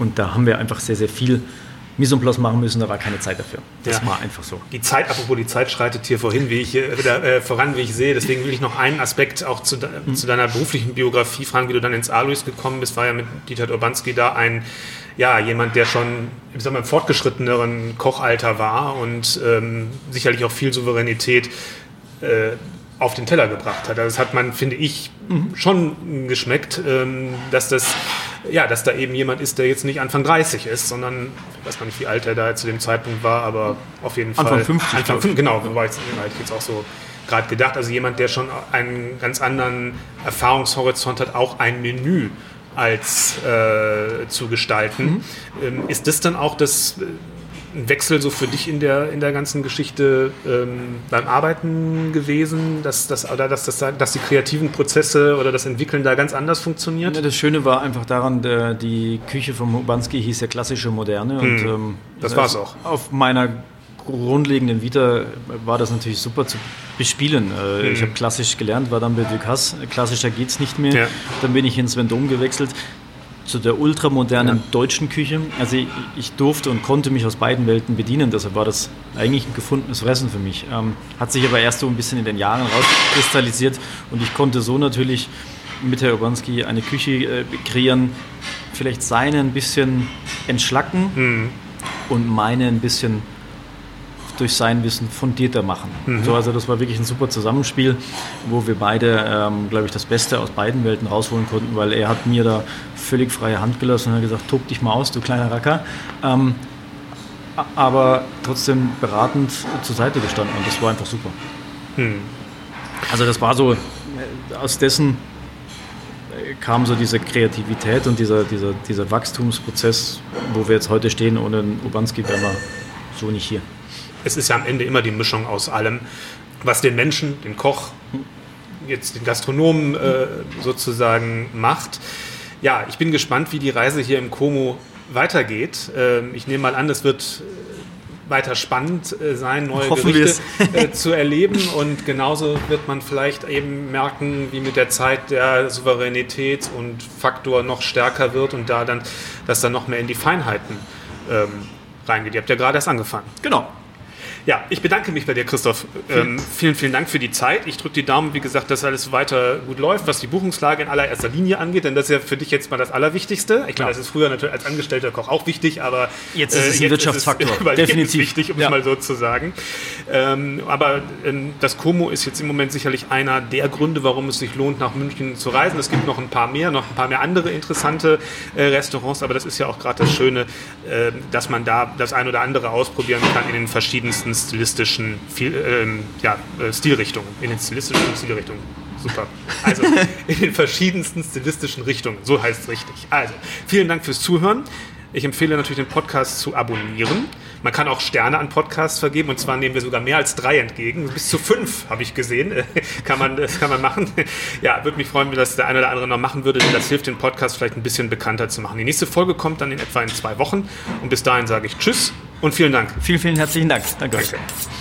S2: Und da haben wir einfach sehr, sehr viel Mise en place machen müssen, da war keine Zeit dafür. Das
S1: ja.
S2: war einfach so.
S1: Die Zeit, apropos die Zeit schreitet hier vorhin, wie ich hier wieder, äh, voran, wie ich sehe. Deswegen will ich noch einen Aspekt auch zu, de- mhm. zu deiner beruflichen Biografie fragen, wie du dann ins Alois gekommen bist. War ja mit Dieter Urbanski da ein, ja, jemand, der schon ich sag mal, im fortgeschritteneren Kochalter war und ähm, sicherlich auch viel Souveränität äh, auf den Teller gebracht hat. Das hat man, finde ich, mhm. schon geschmeckt, ähm, dass das ja, dass da eben jemand ist, der jetzt nicht Anfang dreißig ist, sondern, ich weiß gar nicht, wie alt er da zu dem Zeitpunkt war, aber auf jeden Fall.
S2: Anfang fünfzig.
S1: Anfang fünfzig, genau, war ich jetzt auch so gerade gedacht. Also jemand, der schon einen ganz anderen Erfahrungshorizont hat, auch ein Menü als äh, zu gestalten. Mhm. Ähm, ist das dann auch das ein Wechsel so für dich in der, in der ganzen Geschichte ähm, beim Arbeiten gewesen, dass, dass, oder dass, dass, dass die kreativen Prozesse oder das Entwickeln da ganz anders funktioniert?
S2: Ja, das Schöne war einfach daran, der, die Küche von Urbanski hieß ja klassische Moderne. Und,
S1: hm,
S2: ähm,
S1: das war es auch.
S2: Auf meiner grundlegenden Vita war das natürlich super zu bespielen. Äh, hm. Ich habe klassisch gelernt, war dann bei Ducasse. Klassischer geht es nicht mehr. Ja. Dann bin ich ins Vendôme gewechselt. Zu der ultramodernen ja. deutschen Küche. Also ich, ich durfte und konnte mich aus beiden Welten bedienen, deshalb war das eigentlich ein gefundenes Fressen für mich. Ähm, hat sich aber erst so ein bisschen in den Jahren rauskristallisiert und ich konnte so natürlich mit Herr Urbanski eine Küche äh, kreieren, vielleicht seine ein bisschen entschlacken mhm. und meine ein bisschen durch sein Wissen fundierter machen. Mhm. So, also das war wirklich ein super Zusammenspiel, wo wir beide, ähm, glaube ich, das Beste aus beiden Welten rausholen konnten, weil er hat mir da völlig freie Hand gelassen und hat gesagt, tob dich mal aus, du kleiner Racker. Ähm, aber trotzdem beratend zur Seite gestanden und das war einfach super. Mhm. Also das war so, aus dessen kam so diese Kreativität und dieser, dieser, dieser Wachstumsprozess, wo wir jetzt heute stehen, ohne den Urbanski wären wir so nicht hier.
S1: Es ist ja am Ende immer die Mischung aus allem, was den Menschen, den Koch, jetzt den Gastronomen äh, sozusagen macht. Ja, ich bin gespannt, wie die Reise hier im Como weitergeht. Ähm, ich nehme mal an, es wird weiter spannend äh, sein, neue
S2: Hoffen
S1: Gerichte äh, zu erleben und genauso wird man vielleicht eben merken, wie mit der Zeit der Souveränität und Faktor noch stärker wird und da dann, dass dann noch mehr in die Feinheiten ähm, reingeht. Ihr habt ja gerade erst angefangen.
S2: Genau.
S1: Ja, ich bedanke mich bei dir, Christoph. Ähm, vielen, vielen Dank für die Zeit. Ich drücke die Daumen, wie gesagt, dass alles weiter gut läuft, was die Buchungslage in allererster Linie angeht, denn das ist ja für dich jetzt mal das Allerwichtigste. Ich meine, das ist früher natürlich als angestellter Koch auch wichtig, aber
S2: jetzt ist es äh, ein Wirtschaftsfaktor.
S1: Ist es,
S2: definitiv.
S1: Wichtig, um
S2: ja.
S1: es mal so zu sagen. Ähm, aber ähm, das Como ist jetzt im Moment sicherlich einer der Gründe, warum es sich lohnt, nach München zu reisen. Es gibt noch ein paar mehr, noch ein paar mehr andere interessante äh, Restaurants, aber das ist ja auch gerade das Schöne, äh, dass man da das ein oder andere ausprobieren kann in den verschiedensten stilistischen viel, ähm, ja, Stilrichtungen. In den stilistischen Stilrichtungen. Super. Also in den verschiedensten stilistischen Richtungen. So heißt es richtig. Also, vielen Dank fürs Zuhören. Ich empfehle natürlich, den Podcast zu abonnieren. Man kann auch Sterne an Podcasts vergeben und zwar nehmen wir sogar mehr als drei entgegen. Bis zu fünf habe ich gesehen. kann man, das kann man machen. Ja, würde mich freuen, wenn das der eine oder andere noch machen würde, denn das hilft, den Podcast vielleicht ein bisschen bekannter zu machen. Die nächste Folge kommt dann in etwa in zwei Wochen und bis dahin sage ich Tschüss und vielen Dank.
S2: Vielen, vielen herzlichen Dank. Danke.
S1: Danke.